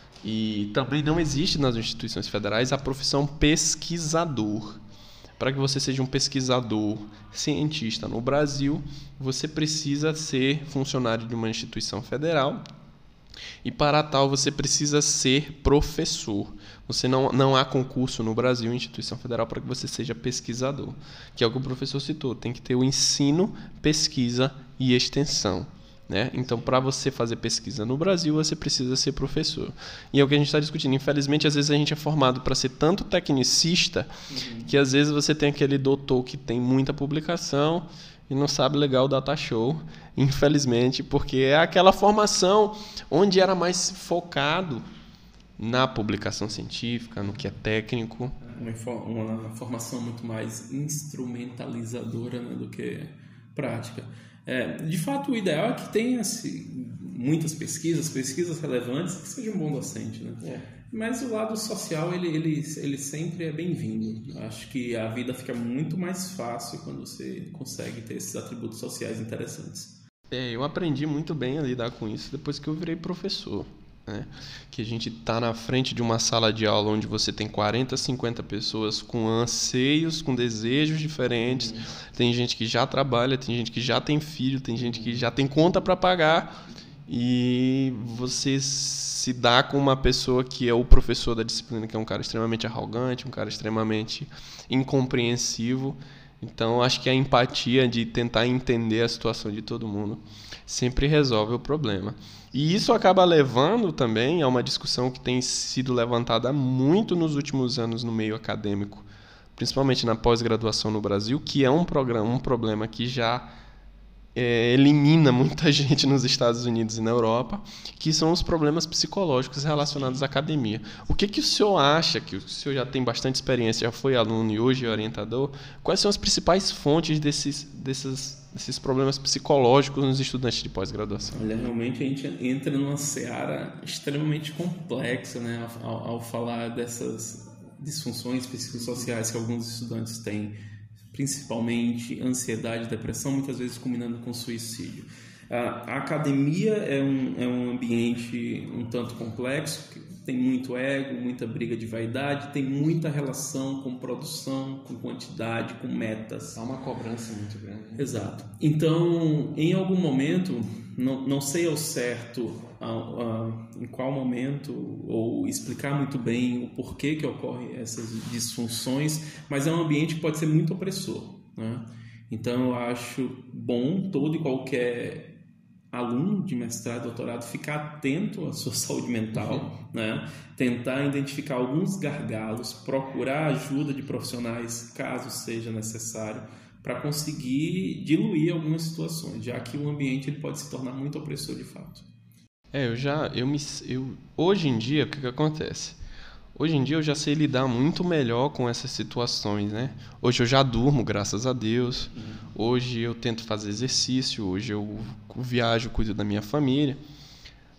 e também não existe nas instituições federais a profissão pesquisador. Para que você seja um pesquisador cientista no Brasil, você precisa ser funcionário de uma instituição federal. E para tal você precisa ser professor. Você não, não há concurso no Brasil, instituição federal, para que você seja pesquisador. Que é o que o professor citou. Tem que ter o ensino, pesquisa e extensão. Né? Então, para você fazer pesquisa no Brasil, você precisa ser professor. E é o que a gente está discutindo. Infelizmente, às vezes a gente é formado para ser tanto tecnicista, uhum, que às vezes você tem aquele doutor que tem muita publicação e não sabe legal o data show, infelizmente, porque é aquela formação onde era mais focado na publicação científica, no que é técnico. Uma, uma formação muito mais instrumentalizadora, né, do que prática. É, de fato, o ideal é que tenha assim, muitas pesquisas, pesquisas relevantes, que seja um bom docente, né? É. Mas o lado social, ele, ele, ele sempre é bem-vindo. Acho que a vida fica muito mais fácil quando você consegue ter esses atributos sociais interessantes. É, eu aprendi muito bem a lidar com isso depois que eu virei professor. Né? Que a gente está na frente de uma sala de aula onde você tem quarenta, cinquenta pessoas com anseios, com desejos diferentes. Uhum. Tem gente que já trabalha, tem gente que já tem filho, tem gente que já tem conta para pagar. E você se dá com uma pessoa que é o professor da disciplina, que é um cara extremamente arrogante, um cara extremamente incompreensivo. Então, acho que a empatia de tentar entender a situação de todo mundo sempre resolve o problema. E isso acaba levando também a uma discussão que tem sido levantada muito nos últimos anos no meio acadêmico, principalmente na pós-graduação no Brasil, que é um, programa, um problema que já é, elimina muita gente nos Estados Unidos e na Europa, que são os problemas psicológicos relacionados à academia. O que, que o senhor acha, que o senhor já tem bastante experiência, já foi aluno e hoje é orientador, quais são as principais fontes desses, desses, desses problemas psicológicos nos estudantes de pós-graduação? Olha, realmente a gente entra numa seara extremamente complexa, né, ao, ao falar dessas disfunções psicossociais que alguns estudantes têm, principalmente ansiedade, depressão, muitas vezes combinando com suicídio. A academia é um, é um ambiente um tanto complexo, que tem muito ego, muita briga de vaidade, tem muita relação com produção, com quantidade, com metas. Há uma cobrança muito grande. Exato. Então, em algum momento, não, não sei ao certo a, a, em qual momento, ou explicar muito bem o porquê que ocorrem essas disfunções, mas é um ambiente que pode ser muito opressor, né? Então, eu acho bom todo e qualquer aluno de mestrado, doutorado, ficar atento à sua saúde mental, uhum, né? Tentar identificar alguns gargalos, procurar ajuda de profissionais, caso seja necessário, para conseguir diluir algumas situações, já que o ambiente ele pode se tornar muito opressor de fato. É, eu já, eu me, eu, hoje em dia, o que, que acontece? Hoje em dia eu já sei lidar muito melhor com essas situações, né? Hoje eu já durmo, graças a Deus. Uhum. Hoje eu tento fazer exercício, hoje eu viajo, cuido da minha família.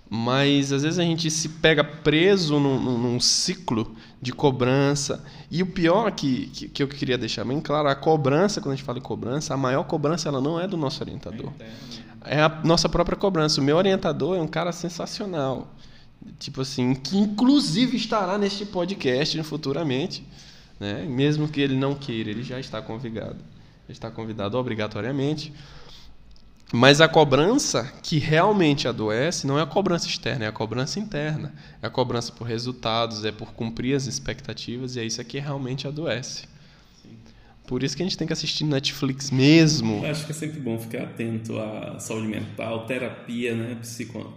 Mas às vezes a gente se pega preso num, num, num ciclo de cobrança. E o pior que, que, que eu queria deixar bem claro, a cobrança, quando a gente fala em cobrança, a maior cobrança ela não é do nosso orientador. É a nossa própria cobrança. O meu orientador é um cara sensacional. Tipo assim, que inclusive estará neste podcast futuramente. Né? Mesmo que ele não queira, ele já está convidado. Ele está convidado obrigatoriamente. Mas a cobrança que realmente adoece não é a cobrança externa, é a cobrança interna. É a cobrança por resultados, é por cumprir as expectativas, e é isso que realmente adoece. Sim. Por isso que a gente tem que assistir Netflix mesmo. Eu acho que é sempre bom ficar atento à saúde mental, terapia, né? Psico...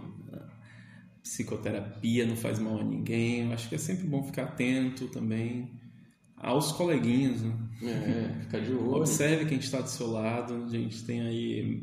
Psicoterapia não faz mal a ninguém. Eu acho que é sempre bom ficar atento também aos coleguinhas. Né? É, ficar de olho. Observe quem está do seu lado. A gente tem aí...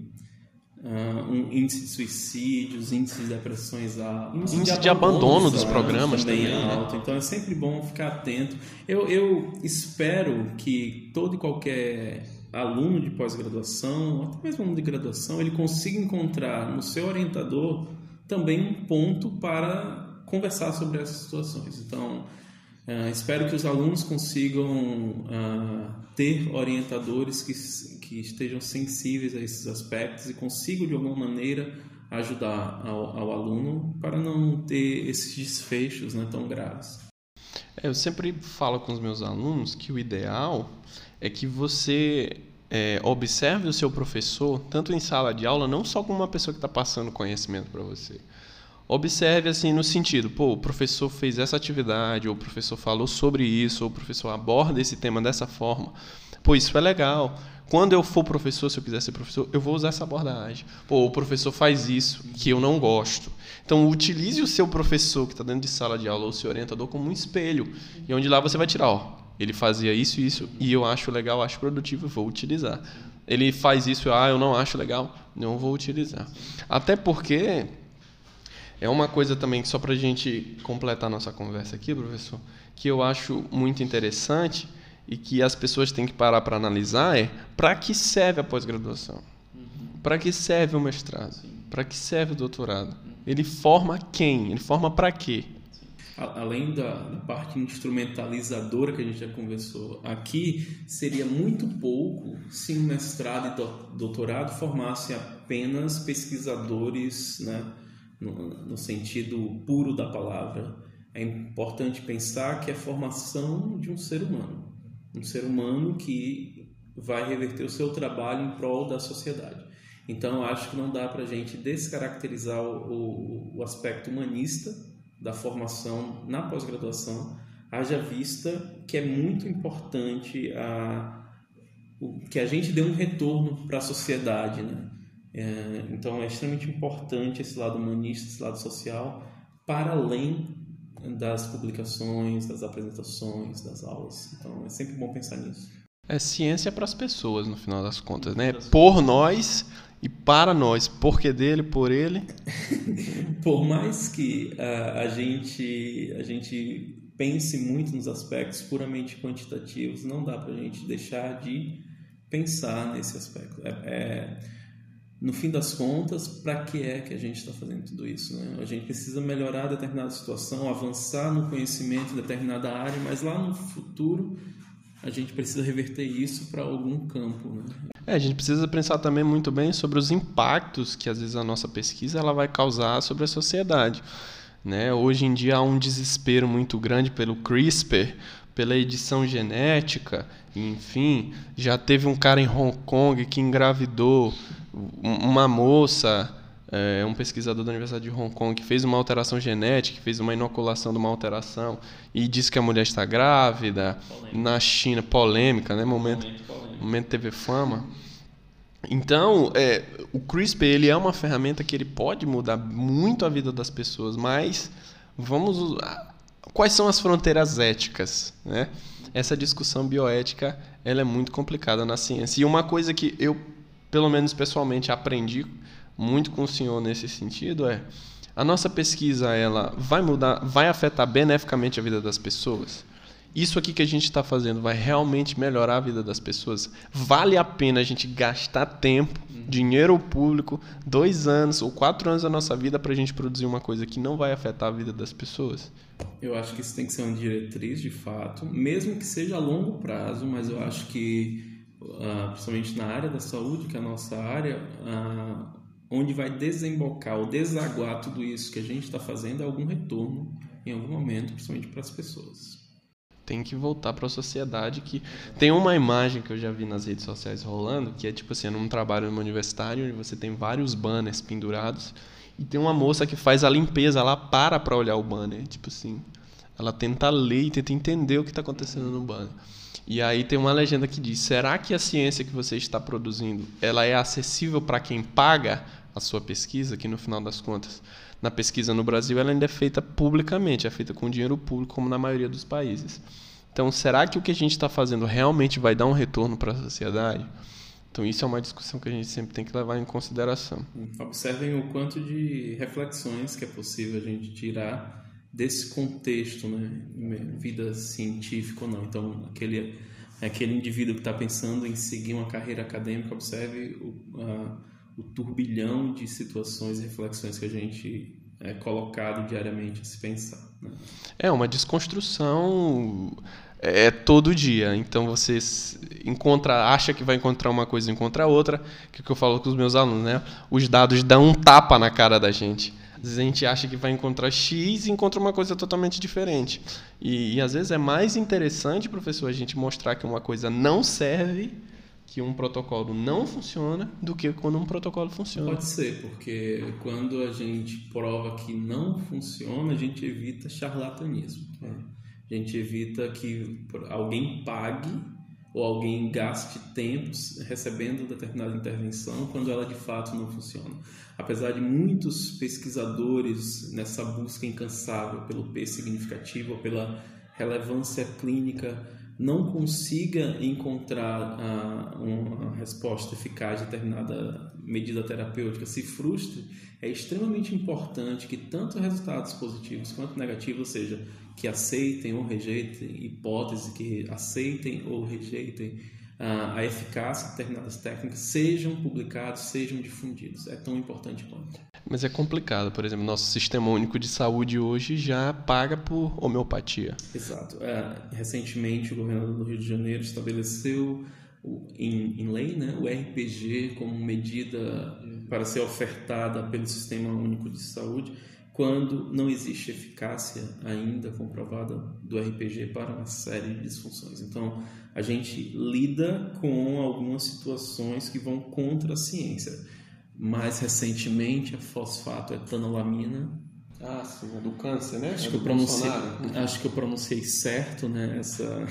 Uh, um índice de suicídios, índice de depressões alto, índice, índice de, de abandono dos programas também, também alto. Né? Então é sempre bom ficar atento. Eu, eu espero que todo e qualquer aluno de pós-graduação, até mesmo aluno de graduação, ele consiga encontrar no seu orientador também um ponto para conversar sobre essas situações. Então, uh, espero que os alunos consigam uh, ter orientadores que que estejam sensíveis a esses aspectos e consigam, de alguma maneira, ajudar ao, ao aluno para não ter esses desfechos, né, tão graves. É, eu sempre falo com os meus alunos que o ideal é que você é, observe o seu professor, tanto em sala de aula, não só como uma pessoa que está passando conhecimento para você. Observe assim no sentido, pô, o professor fez essa atividade, ou o professor falou sobre isso, ou o professor aborda esse tema dessa forma. Pô, isso é legal. Quando eu for professor, se eu quiser ser professor, eu vou usar essa abordagem. Pô, o professor faz isso que eu não gosto. Então, utilize o seu professor que está dentro de sala de aula ou o seu orientador como um espelho. E onde lá você vai tirar, ó, ele fazia isso e isso, e eu acho legal, acho produtivo, eu vou utilizar. Ele faz isso, ah, eu não acho legal, não vou utilizar. Até porque é uma coisa também, só para a gente completar a nossa conversa aqui, professor, que eu acho muito interessante e que as pessoas têm que parar para analisar é para que serve a pós-graduação? Uhum. Para que serve o mestrado? Para que serve o doutorado? Uhum. Ele forma quem? Ele forma para quê? Além da, da parte instrumentalizadora que a gente já conversou aqui, seria muito pouco se um mestrado e doutorado formassem apenas pesquisadores, né, no, no sentido puro da palavra. É importante pensar que é a formação de um ser humano. Um ser humano que vai reverter o seu trabalho em prol da sociedade. Então, acho que não dá para a gente descaracterizar o, o, o aspecto humanista da formação na pós-graduação, haja vista que é muito importante a, o, que a gente dê um retorno para a sociedade. Né? É, então, é extremamente importante esse lado humanista, esse lado social, para além das publicações, das apresentações, das aulas. Então, é sempre bom pensar nisso. É ciência para as pessoas, no final das contas, né? Por nós e para nós. Porque dele, por ele. Por mais que uh, a, gente, a gente pense muito nos aspectos puramente quantitativos, não dá para a gente deixar de pensar nesse aspecto. É... é No fim das contas, para que é que a gente está fazendo tudo isso? Né? A gente precisa melhorar determinada situação, avançar no conhecimento de determinada área, mas lá no futuro a gente precisa reverter isso para algum campo. Né? É, a gente precisa pensar também muito bem sobre os impactos que às vezes a nossa pesquisa ela vai causar sobre a sociedade. Né? Hoje em dia há um desespero muito grande pelo CRISPR, pela edição genética, enfim, já teve um cara em Hong Kong que engravidou uma moça, é, um pesquisador da Universidade de Hong Kong que fez uma alteração genética, que fez uma inoculação de uma alteração e disse que a mulher está grávida. Polêmica. Na China, polêmica, né? Momento, momento, momento T V Fama. Então, é, o CRISPR ele é uma ferramenta que ele pode mudar muito a vida das pessoas, mas vamos... Quais são as fronteiras éticas? Né? Essa discussão bioética ela é muito complicada na ciência. E uma coisa que eu, pelo menos pessoalmente, aprendi muito com o senhor nesse sentido é a nossa pesquisa ela vai mudar, vai afetar beneficamente a vida das pessoas? isso aqui que a gente está fazendo vai realmente melhorar a vida das pessoas? Vale a pena a gente gastar tempo, uhum. dinheiro público, dois anos ou quatro anos da nossa vida para a gente produzir uma coisa que não vai afetar a vida das pessoas? Eu acho que isso tem que ser uma diretriz, de fato, mesmo que seja a longo prazo, mas eu acho que, uh, principalmente na área da saúde, que é a nossa área, uh, onde vai desembocar ou desaguar tudo isso que a gente está fazendo é algum retorno em algum momento, principalmente para as pessoas. Tem que voltar para a sociedade. Que tem uma imagem que eu já vi nas redes sociais rolando, que é tipo assim, num trabalho numa universitária, onde você tem vários banners pendurados e tem uma moça que faz a limpeza, ela para para olhar o banner, tipo assim, ela tenta ler e tenta entender o que está acontecendo no banner. E aí tem uma legenda que diz: será que a ciência que você está produzindo, ela é acessível para quem paga a sua pesquisa? Que no final das contas, na pesquisa no Brasil, ela ainda é feita publicamente, é feita com dinheiro público, como na maioria dos países. Então, será que o que a gente está fazendo realmente vai dar um retorno para a sociedade? Então, isso é uma discussão que a gente sempre tem que levar em consideração. Observem o quanto de reflexões que é possível a gente tirar desse contexto, né? Vida científica ou não. Então, aquele, aquele indivíduo que está pensando em seguir uma carreira acadêmica, observe o, a, o turbilhão de situações e reflexões que a gente é colocado diariamente a se pensar, né? É uma desconstrução é, todo dia. Então você encontra, acha que vai encontrar uma coisa e encontra outra. Que é o que eu falo com os meus alunos, né? Os dados dão um tapa na cara da gente. Às vezes a gente acha que vai encontrar X e encontra uma coisa totalmente diferente. E, e às vezes é mais interessante, professor, a gente mostrar que uma coisa não serve, que um protocolo não funciona, do que quando um protocolo funciona. Pode ser, porque quando a gente prova que não funciona, a gente evita charlatanismo. Né? A gente evita que alguém pague ou alguém gaste tempos recebendo determinada intervenção quando ela de fato não funciona. Apesar de muitos pesquisadores nessa busca incansável pelo P significativo ou pela relevância clínica não consiga encontrar uh, uma resposta eficaz a determinada medida terapêutica, se frustre, é extremamente importante que tanto resultados positivos quanto negativos, ou seja, que aceitem ou rejeitem hipóteses, que aceitem ou rejeitem uh, a eficácia de determinadas técnicas, sejam publicados, sejam difundidos. É tão importante quanto. Mas é complicado. Por exemplo, nosso Sistema Único de Saúde hoje já paga por homeopatia. Exato. É, recentemente, o governador do Rio de Janeiro estabeleceu o, em, em lei, né, o R P G como medida para ser ofertada pelo Sistema Único de Saúde, quando não existe eficácia ainda comprovada do R P G para uma série de disfunções. Então, a gente lida com algumas situações que vão contra a ciência. Mais recentemente, a fosfato-etanolamina. Ah, sim, é do câncer, né? Acho, é que, eu pronunciei, acho que eu pronunciei certo, né? Essa...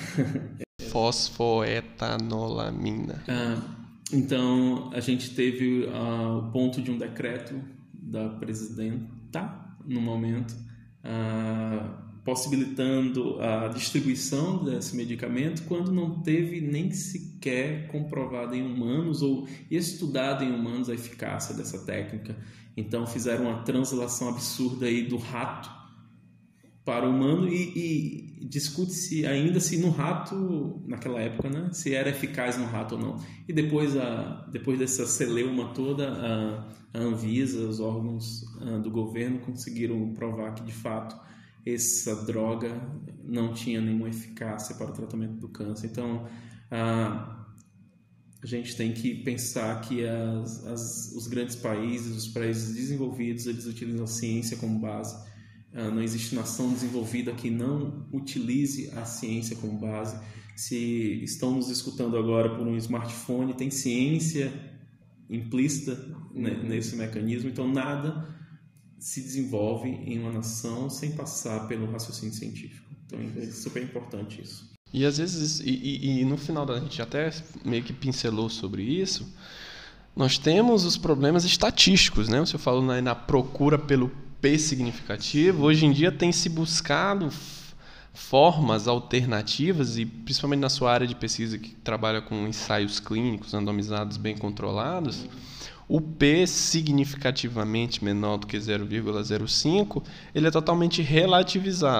Fosfoetanolamina. Ah, então, a gente teve ah, o ponto de um decreto da presidenta, no momento, ah, possibilitando a distribuição desse medicamento quando não teve nem sequer comprovado em humanos ou estudado em humanos a eficácia dessa técnica. Então fizeram uma translação absurda aí do rato para o humano e, e discute-se ainda se no rato, naquela época, né, se era eficaz no rato ou não. E depois, a, depois dessa celeuma toda, a, a Anvisa, os órgãos a, do governo conseguiram provar que de fato essa droga não tinha nenhuma eficácia para o tratamento do câncer. Então, a, a gente tem que pensar que as, as, os grandes países, os países desenvolvidos, eles utilizam a ciência como base. A, não existe nação desenvolvida que não utilize a ciência como base. Se estão nos escutando agora por um smartphone, tem ciência implícita, né, nesse mecanismo. Então, nada se desenvolve em uma nação sem passar pelo raciocínio científico. Então é super importante isso. E às vezes, e, e, e no final da gente até meio que pincelou sobre isso, nós temos os problemas estatísticos, né? Você falou na, na procura pelo P significativo. Hoje em dia tem se buscado formas alternativas, e principalmente na sua área de pesquisa que trabalha com ensaios clínicos randomizados bem controlados, o P significativamente menor do que zero vírgula zero cinco, ele é totalmente relativizado.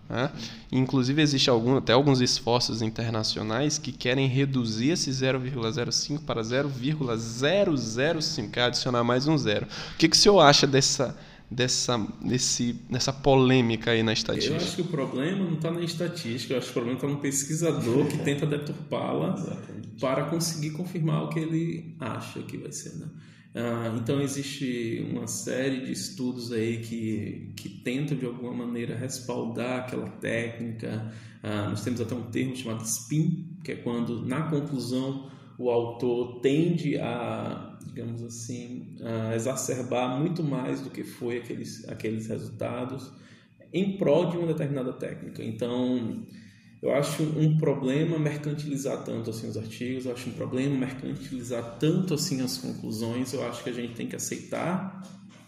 Né? Inclusive, existe algum, até alguns esforços internacionais que querem reduzir esse zero vírgula zero cinco para zero vírgula zero zero cinco, que é adicionar mais um zero. O que, que o senhor acha dessa, dessa, desse, dessa polêmica aí na estatística? Eu acho que o problema não está na estatística, eu acho que o problema está no pesquisador que tenta deturpá-la para conseguir confirmar o que ele acha que vai ser, né? Uh, então existe uma série de estudos aí que, que tentam de alguma maneira respaldar aquela técnica. Uh, nós temos até um termo chamado spin, que é quando na conclusão o autor tende a, digamos assim, a exacerbar muito mais do que foi aqueles, aqueles resultados em prol de uma determinada técnica. Então eu acho um problema mercantilizar tanto assim os artigos, eu acho um problema mercantilizar tanto assim as conclusões. Eu acho que a gente tem que aceitar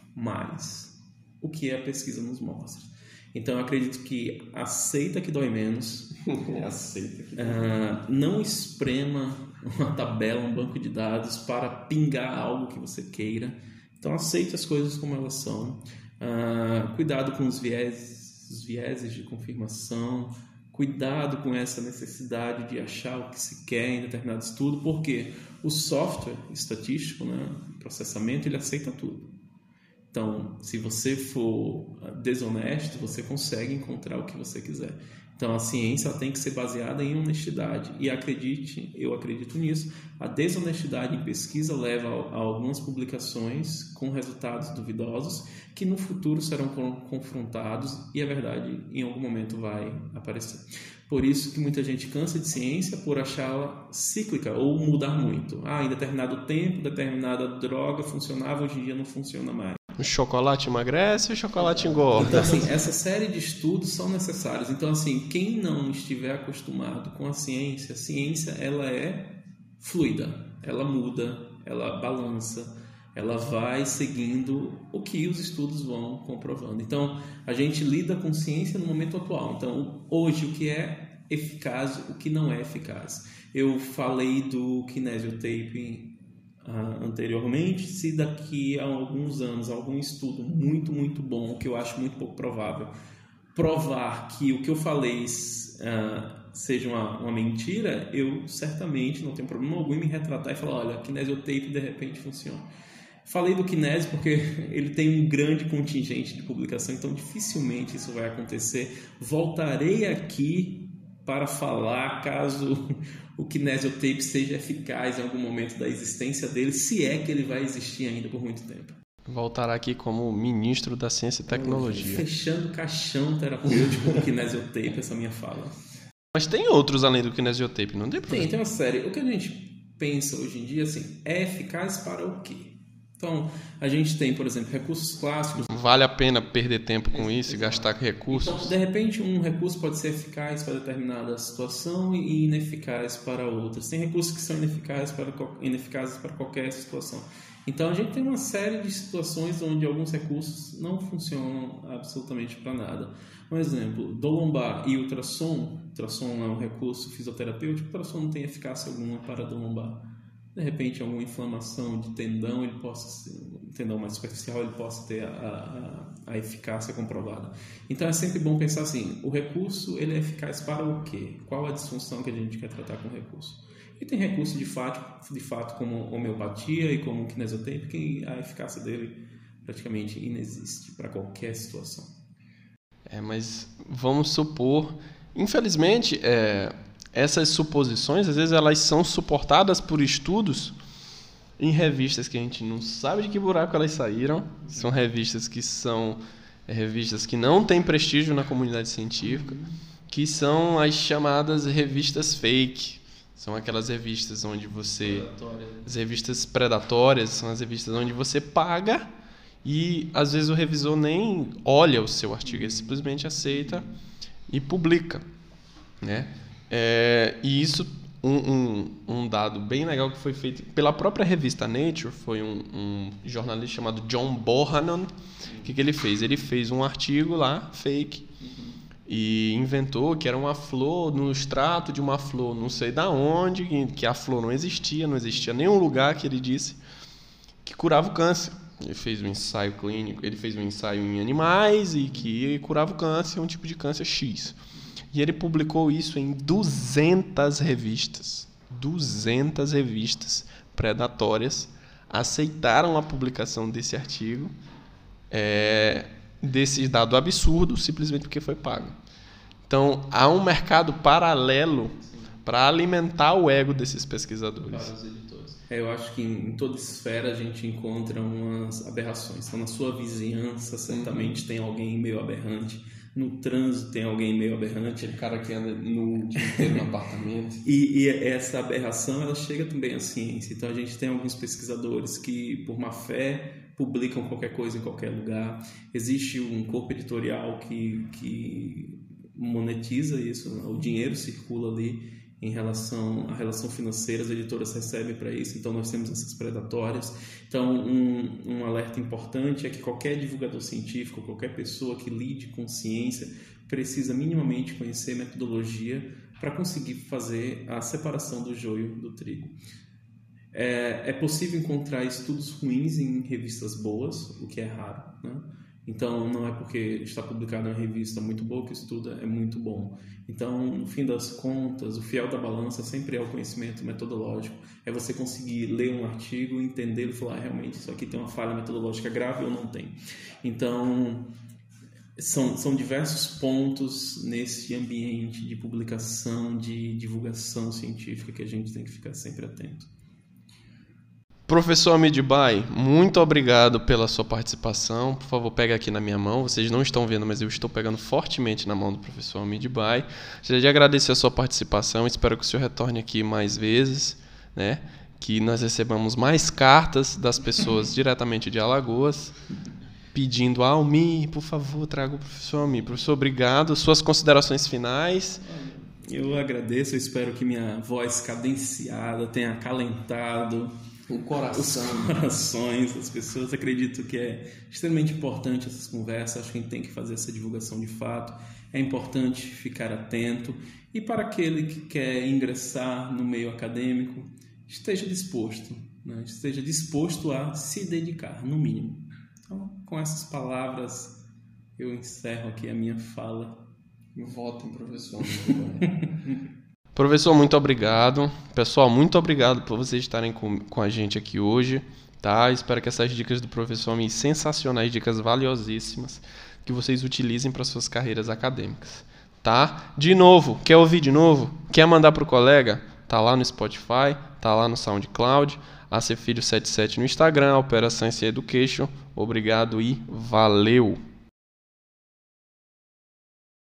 mais o que a pesquisa nos mostra. Então eu acredito que aceita que dói menos, aceita que dói. Uh, não esprema uma tabela, um banco de dados para pingar algo que você queira. Então aceite as coisas como elas são. Uh, cuidado com os vieses, os vieses de confirmação. Cuidado com essa necessidade de achar o que se quer em determinado estudo, porque o software estatístico, né, processamento, ele aceita tudo. Então, se você for desonesto, você consegue encontrar o que você quiser. Então, a ciência tem que ser baseada em honestidade. E acredite, eu acredito nisso, a desonestidade em pesquisa leva a algumas publicações com resultados duvidosos que no futuro serão confrontados e a verdade em algum momento vai aparecer. Por isso que muita gente cansa de ciência por achá-la cíclica ou mudar muito. Ah, em determinado tempo, determinada droga funcionava, hoje em dia não funciona mais. O chocolate emagrece e o chocolate engorda. Então, assim, essa série de estudos são necessários. Então, assim, quem não estiver acostumado com a ciência, a ciência, ela é fluida, ela muda, ela balança, ela vai seguindo o que os estudos vão comprovando. Então, a gente lida com ciência no momento atual. Então, hoje, o que é eficaz, o que não é eficaz. Eu falei do kinesiotaping Uh, anteriormente. Se daqui a alguns anos algum estudo muito, muito bom, que eu acho muito pouco provável, provar que o que eu falei uh, seja uma, uma mentira, eu certamente não tenho problema algum em me retratar e falar, olha, kinesiotape de repente funciona. Falei do kinésio porque ele tem um grande contingente de publicação, então dificilmente isso vai acontecer. Voltarei aqui para falar caso o kinesiotape seja eficaz em algum momento da existência dele, se é que ele vai existir ainda por muito tempo. Voltará aqui como ministro da Ciência e Tecnologia. Fechando o caixão terapêutico do kinesiotape, essa minha fala. Mas tem outros além do kinesiotape, não tem problema? Tem, tem uma série. O que a gente pensa hoje em dia, assim, é eficaz para o quê? Então, a gente tem, por exemplo, recursos clássicos. Vale a pena perder tempo com isso e gastar recursos? Então, de repente, um recurso pode ser eficaz para determinada situação e ineficaz para outras. Tem recursos que são ineficazes para, ineficazes para qualquer situação. Então, a gente tem uma série de situações onde alguns recursos não funcionam absolutamente para nada. Um exemplo, do lombar e ultrassom. Ultrassom é um recurso fisioterapêutico, o ultrassom não tem eficácia alguma para do lombar. De repente, alguma inflamação de tendão, ele possa ser, um tendão mais superficial, ele possa ter a, a, a eficácia comprovada. Então, é sempre bom pensar assim, o recurso ele é eficaz para o quê? Qual a disfunção que a gente quer tratar com o recurso? E tem recurso de fato, de fato como homeopatia e como kinesiotape, que a eficácia dele praticamente inexiste para qualquer situação. É, mas vamos supor, infelizmente, é... essas suposições, às vezes, elas são suportadas por estudos em revistas que a gente não sabe de que buraco elas saíram. São revistas que são é, revistas que não têm prestígio na comunidade científica, que são as chamadas revistas fake. São aquelas revistas onde você... As revistas predatórias, são as revistas onde você paga e, às vezes, o revisor nem olha o seu artigo, ele simplesmente aceita e publica, né? É, e isso, um, um, um dado bem legal que foi feito pela própria revista Nature, foi um, um jornalista chamado John Bohannon. O que, que ele fez? Ele fez um artigo lá, fake, e inventou que era uma flor, no extrato de uma flor não sei da onde, que a flor não existia, não existia nenhum lugar que ele disse que curava o câncer. Ele fez um ensaio clínico, ele fez um ensaio em animais e que curava o câncer, um tipo de câncer X. E ele publicou isso em duzentas revistas. duzentas revistas predatórias aceitaram a publicação desse artigo, é, desse dado absurdo, simplesmente porque foi pago. Então, há um mercado paralelo para alimentar o ego desses pesquisadores. Para os editores. É, eu acho que em toda esfera a gente encontra umas aberrações. Então, na sua vizinhança, certamente uhum. tem alguém meio aberrante. No trânsito tem alguém meio aberrante. Aquele cara que anda no dia inteiro no apartamento. E, e essa aberração, ela chega também à ciência. Então, a gente tem alguns pesquisadores que, por má fé, publicam qualquer coisa em qualquer lugar. Existe um corpo editorial que, que monetiza isso, o dinheiro circula ali em relação à relação financeira, as editoras recebem para isso, então nós temos essas predatórias. Então, um, um alerta importante é que qualquer divulgador científico, qualquer pessoa que lide com ciência, precisa minimamente conhecer metodologia para conseguir fazer a separação do joio do trigo. É, é possível encontrar estudos ruins em revistas boas, o que é raro, né? Então, não é porque está publicado em uma revista muito boa que o estudo é muito bom. Então, no fim das contas, o fiel da balança sempre é o conhecimento metodológico. É você conseguir ler um artigo, entendê-lo e falar, ah, realmente, isso aqui tem uma falha metodológica grave ou não tem. Então, são, são diversos pontos nesse ambiente de publicação, de divulgação científica que a gente tem que ficar sempre atento. Professor Hamid Bai, muito obrigado pela sua participação. Por favor, pega aqui na minha mão. Vocês não estão vendo, mas eu estou pegando fortemente na mão do professor Hamid Bai. Gostaria de agradecer a sua participação. Espero que o senhor retorne aqui mais vezes, né? Que nós recebamos mais cartas das pessoas diretamente de Alagoas, pedindo, ah, Almi, por favor, traga o professor Almi. Professor, obrigado. Suas considerações finais. Eu agradeço. Eu espero que minha voz cadenciada tenha acalentado o coração. Os corações das pessoas. Acredito que é extremamente importante essas conversas. Acho que a gente tem que fazer essa divulgação de fato. É importante ficar atento. E para aquele que quer ingressar no meio acadêmico, esteja disposto, né? Esteja disposto a se dedicar, no mínimo. Então, com essas palavras, eu encerro aqui a minha fala. Votem, professor. Professor, muito obrigado. Pessoal, muito obrigado por vocês estarem com, com a gente aqui hoje. Tá? Espero que essas dicas do professor me sensacionais, dicas valiosíssimas, que vocês utilizem para suas carreiras acadêmicas. Tá? De novo, quer ouvir de novo? Quer mandar para o colega? Tá lá no Spotify, tá lá no SoundCloud, A C Filho setenta e sete no Instagram, Opera Science Education. Obrigado e valeu!